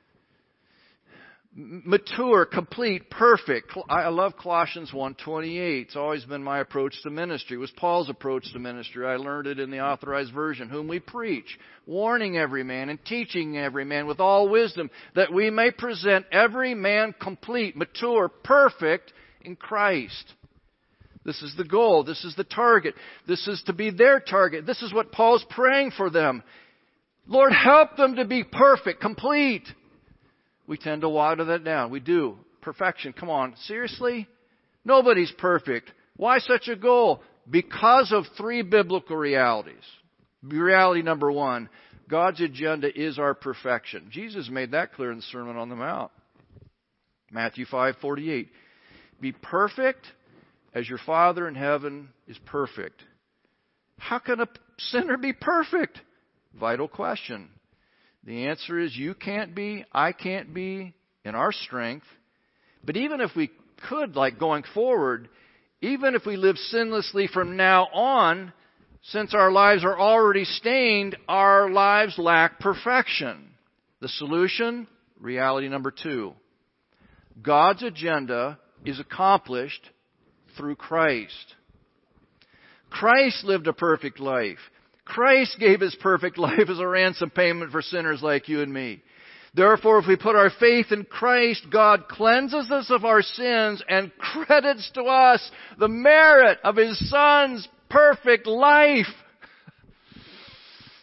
Mature, complete, perfect. I love Colossians one twenty-eight. It's always been my approach to ministry. It was Paul's approach to ministry. I learned it in the Authorized Version. Whom we preach, warning every man and teaching every man with all wisdom, that we may present every man complete, mature, perfect in Christ. This is the goal. This is the target. This is to be their target. This is what Paul's praying for them. Lord, help them to be perfect, complete. We tend to water that down. We do. Perfection. Come on. Seriously? Nobody's perfect. Why such a goal? Because of three biblical realities. Reality number one, God's agenda is our perfection. Jesus made that clear in the Sermon on the Mount. Matthew five forty-eight. Be perfect as your Father in heaven is perfect. How can a sinner be perfect? Vital question. The answer is you can't be, I can't be in our strength. But even if we could, like going forward, even if we live sinlessly from now on, since our lives are already stained, our lives lack perfection. The solution, reality number two. God's agenda is accomplished through Christ. Christ lived a perfect life. Christ gave His perfect life as a ransom payment for sinners like you and me. Therefore, if we put our faith in Christ, God cleanses us of our sins and credits to us the merit of His Son's perfect life.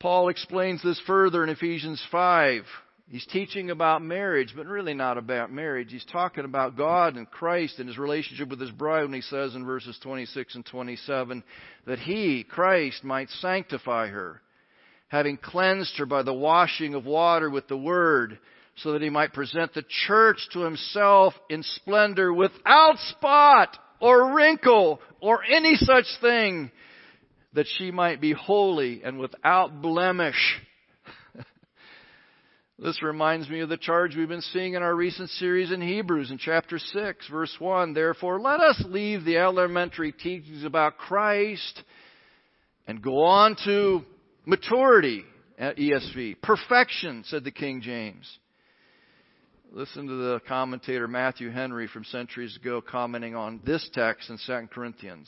Paul explains this further in Ephesians five. He's teaching about marriage, but really not about marriage. He's talking about God and Christ and His relationship with His bride when he says in verses twenty-six and twenty-seven that He, Christ, might sanctify her, having cleansed her by the washing of water with the Word, so that He might present the church to Himself in splendor, without spot or wrinkle or any such thing, that she might be holy and without blemish. This reminds me of the charge we've been seeing in our recent series in Hebrews in chapter six, verse one. Therefore, let us leave the elementary teachings about Christ and go on to maturity, at E S V. Perfection, said the King James. Listen to the commentator Matthew Henry from centuries ago commenting on this text in Second Corinthians.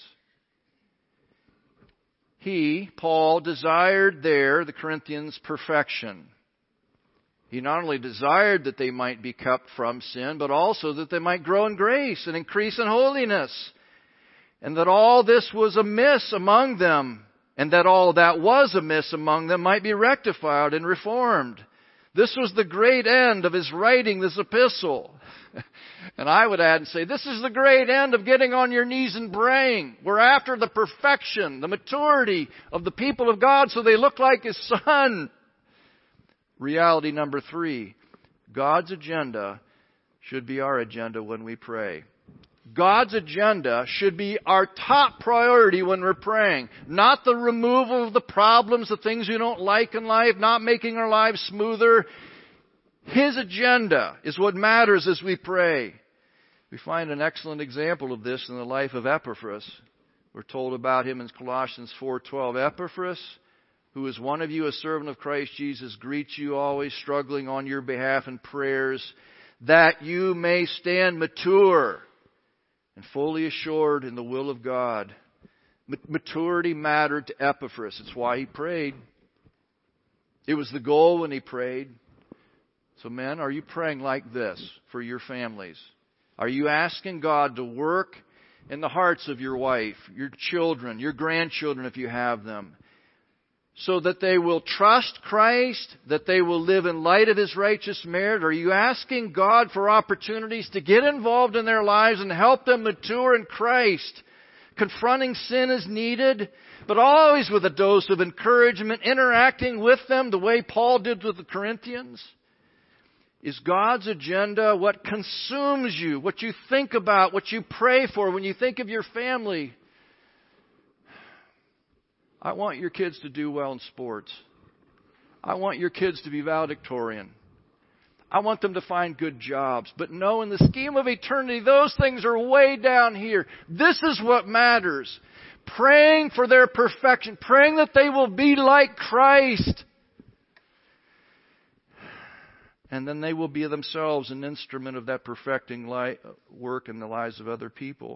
He, Paul, desired there, the Corinthians, perfection. He not only desired that they might be kept from sin, but also that they might grow in grace and increase in holiness. And that all this was amiss among them, and that all that was amiss among them might be rectified and reformed. This was the great end of his writing this epistle. And I would add and say, this is the great end of getting on your knees and praying. We're after the perfection, the maturity of the people of God so they look like His Son. Reality number three, God's agenda should be our agenda when we pray. God's agenda should be our top priority when we're praying. Not the removal of the problems, the things we don't like in life, not making our lives smoother. His agenda is what matters as we pray. We find an excellent example of this in the life of Epaphras. We're told about him in Colossians four twelve. Epaphras, who is one of you, a servant of Christ Jesus, greets you, always struggling on your behalf in prayers, that you may stand mature and fully assured in the will of God. Maturity mattered to Epaphras. It's why he prayed. It was the goal when he prayed. So men, are you praying like this for your families? Are you asking God to work in the hearts of your wife, your children, your grandchildren if you have them, so that they will trust Christ, that they will live in light of His righteous merit? Are you asking God for opportunities to get involved in their lives and help them mature in Christ? Confronting sin is needed, but always with a dose of encouragement, interacting with them the way Paul did with the Corinthians. Is God's agenda what consumes you, what you think about, what you pray for when you think of your family? I want your kids to do well in sports. I want your kids to be valedictorian. I want them to find good jobs. But no, in the scheme of eternity, those things are way down here. This is what matters. Praying for their perfection. Praying that they will be like Christ. And then they will be themselves an instrument of that perfecting work in the lives of other people.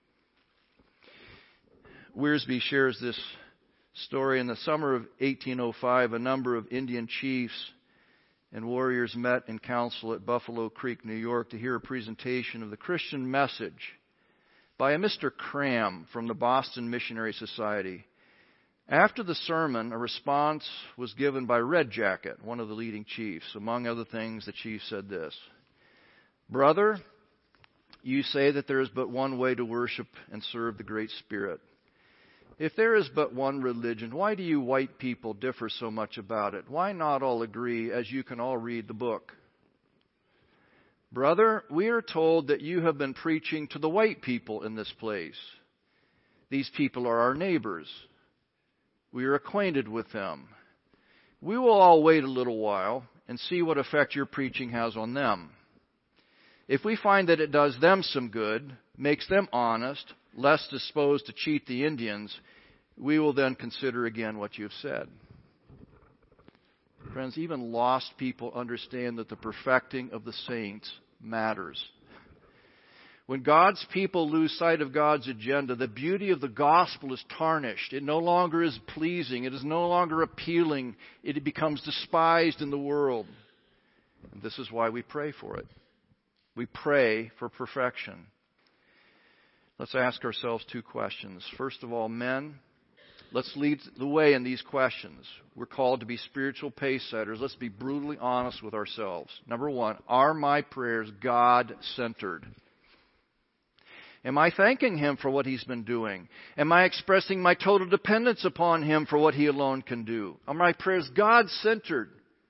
Wiersbe shares this story. In the summer of eighteen oh five, a number of Indian chiefs and warriors met in council at Buffalo Creek, New York, to hear a presentation of the Christian message by a Mister Cram from the Boston Missionary Society. After the sermon, a response was given by Red Jacket, one of the leading chiefs. Among other things, the chief said this: "Brother, you say that there is but one way to worship and serve the Great Spirit. If there is but one religion, why do you white people differ so much about it? Why not all agree, as you can all read the book? Brother, we are told that you have been preaching to the white people in this place. These people are our neighbors. We are acquainted with them. We will all wait a little while and see what effect your preaching has on them. If we find that it does them some good, makes them honest, less disposed to cheat the Indians, we will then consider again what you have said." Friends, even lost people understand that the perfecting of the saints matters. When God's people lose sight of God's agenda, the beauty of the gospel is tarnished. It no longer is pleasing. It is no longer appealing. It becomes despised in the world. And this is why we pray for it. We pray for perfection. Let's ask ourselves two questions. First of all, men, let's lead the way in these questions. We're called to be spiritual pace setters. Let's be brutally honest with ourselves. Number one, are my prayers God-centered? Am I thanking Him for what He's been doing? Am I expressing my total dependence upon Him for what He alone can do? Are my prayers God-centered?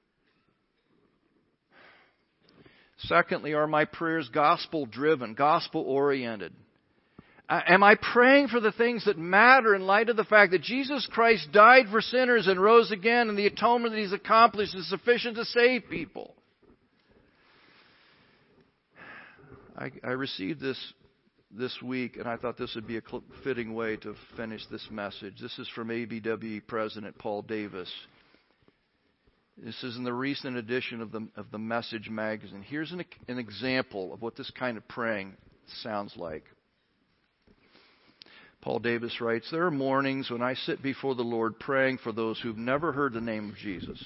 Secondly, are my prayers gospel-driven, gospel-oriented? Am I praying for the things that matter in light of the fact that Jesus Christ died for sinners and rose again, and the atonement that He's accomplished is sufficient to save people? I, I received this this week, and I thought this would be a fitting way to finish this message. This is from A B W E President Paul Davis. This is in the recent edition of the of the Message magazine. Here's an, an example of what this kind of praying sounds like. Paul Davis writes, there are mornings when I sit before the Lord praying for those who've never heard the name of Jesus.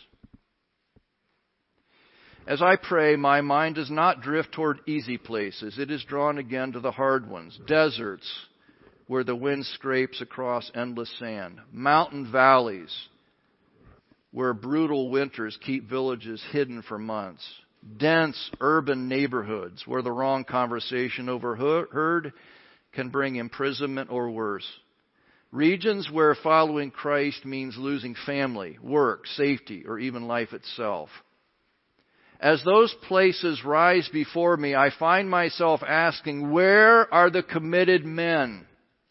As I pray, my mind does not drift toward easy places. It is drawn again to the hard ones. Deserts, where the wind scrapes across endless sand. Mountain valleys, where brutal winters keep villages hidden for months. Dense urban neighborhoods, where the wrong conversation overheard can bring imprisonment or worse. Regions where following Christ means losing family, work, safety, or even life itself. As those places rise before me, I find myself asking, where are the committed men?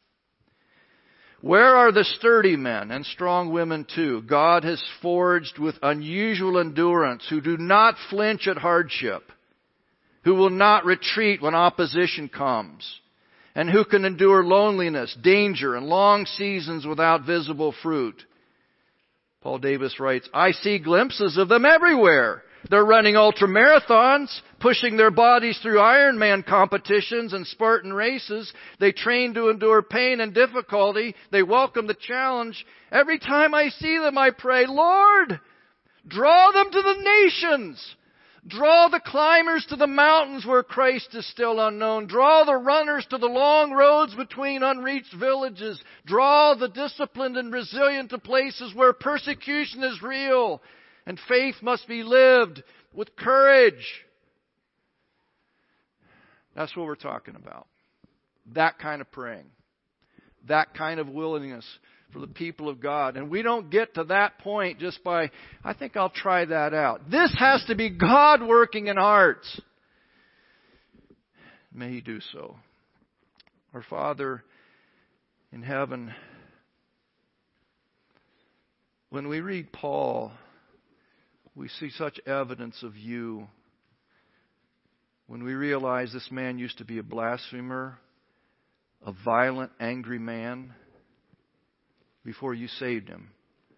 Where are the sturdy men and strong women too? God has forged with unusual endurance, who do not flinch at hardship, who will not retreat when opposition comes, and who can endure loneliness, danger, and long seasons without visible fruit. Paul Davis writes, I see glimpses of them everywhere. They're running ultramarathons, pushing their bodies through Ironman competitions and Spartan races. They train to endure pain and difficulty. They welcome the challenge. Every time I see them, I pray, Lord, draw them to the nations. Draw the climbers to the mountains where Christ is still unknown. Draw the runners to the long roads between unreached villages. Draw the disciplined and resilient to places where persecution is real and faith must be lived with courage. That's what we're talking about. That kind of praying. That kind of willingness for the people of God. And we don't get to that point just by, I think I'll try that out. This has to be God working in hearts. May He do so. Our Father in heaven, when we read Paul, we see such evidence of You. When we realize this man used to be a blasphemer, a violent, angry man, before You saved him,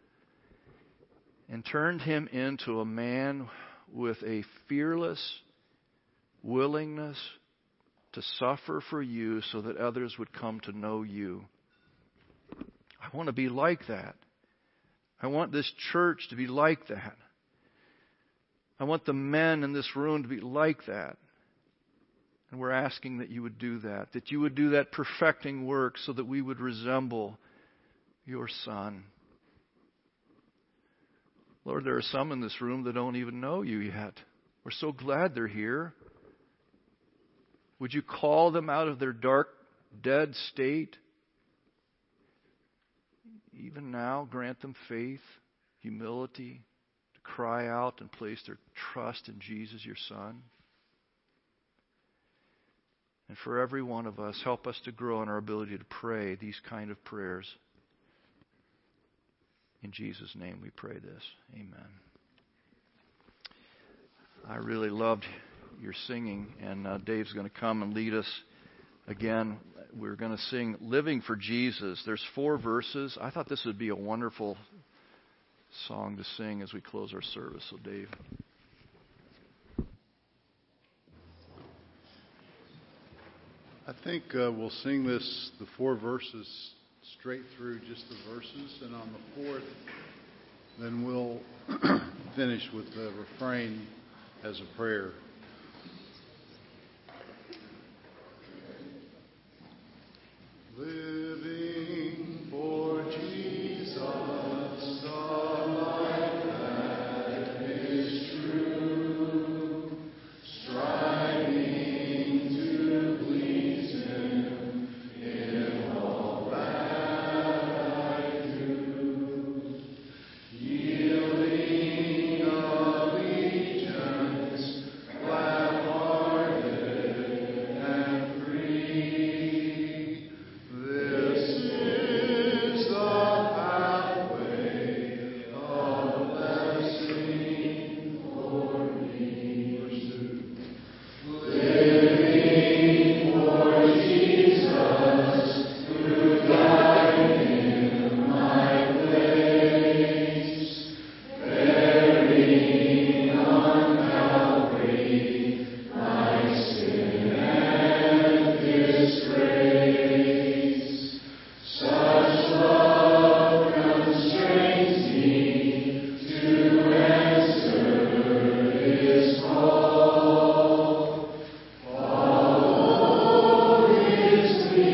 and turned him into a man with a fearless willingness to suffer for You so that others would come to know You. I want to be like that. I want this church to be like that. I want the men in this room to be like that. And we're asking that You would do that. That You would do that perfecting work so that we would resemble Your Son. Lord, there are some in this room that don't even know You yet. We're so glad they're here. Would You call them out of their dark, dead state? Even now, grant them faith, humility, cry out and place their trust in Jesus, Your Son. And for every one of us, help us to grow in our ability to pray these kind of prayers. In Jesus' name we pray this. Amen. I really loved your singing, and uh, Dave's going to come and lead us again. We're going to sing Living for Jesus. There's four verses. I thought this would be a wonderful song to sing as we close our service. So, Dave. I think uh, we'll sing this, the four verses, straight through just the verses, and on the fourth, then we'll finish with the refrain as a prayer. Living for Jesus.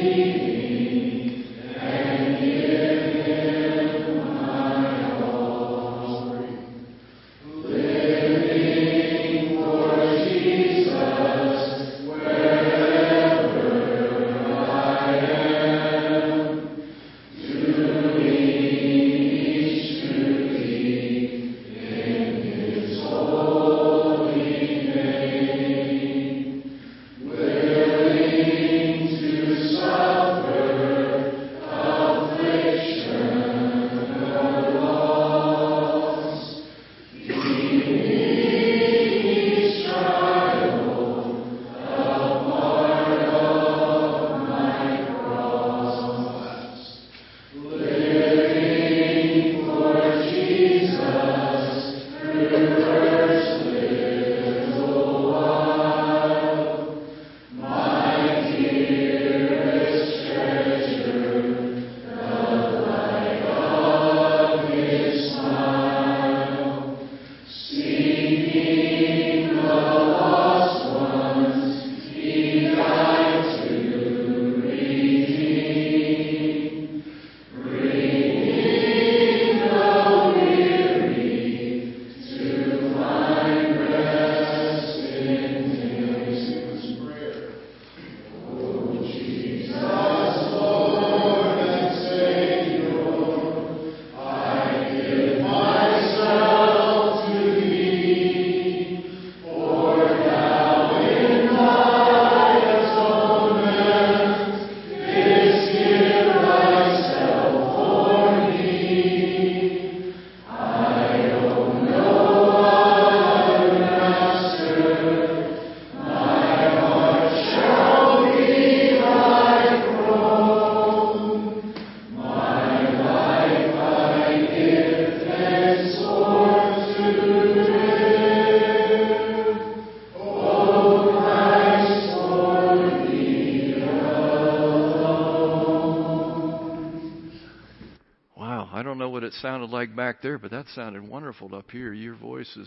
Sounded like back there, but that sounded wonderful up here. Your voices,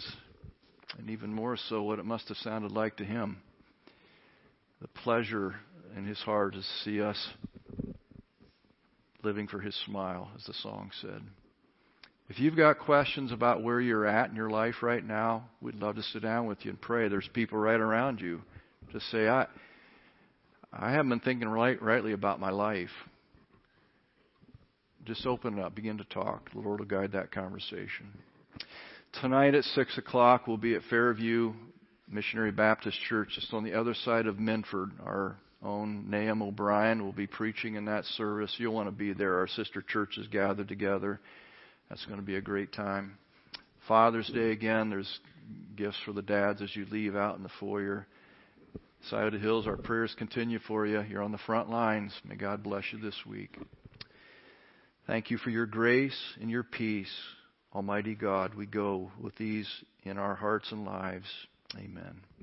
and even more so what it must have sounded like to him. The pleasure in his heart is to see us living for his smile, as the song said. If you've got questions about where you're at in your life right now, we'd love to sit down with you and pray. There's people right around you. Just say, I I haven't been thinking right, rightly about my life. Just open it up. Begin to talk. The Lord will guide that conversation. Tonight at six o'clock, we'll be at Fairview Missionary Baptist Church, just on the other side of Minford. Our own Nahum O'Brien will be preaching in that service. You'll want to be there. Our sister churches gathered together. That's going to be a great time. Father's Day again. There's gifts for the dads as you leave out in the foyer. Side of the Hills, our prayers continue for you. You're on the front lines. May God bless you this week. Thank you for your grace and your peace. Almighty God, we go with these in our hearts and lives. Amen.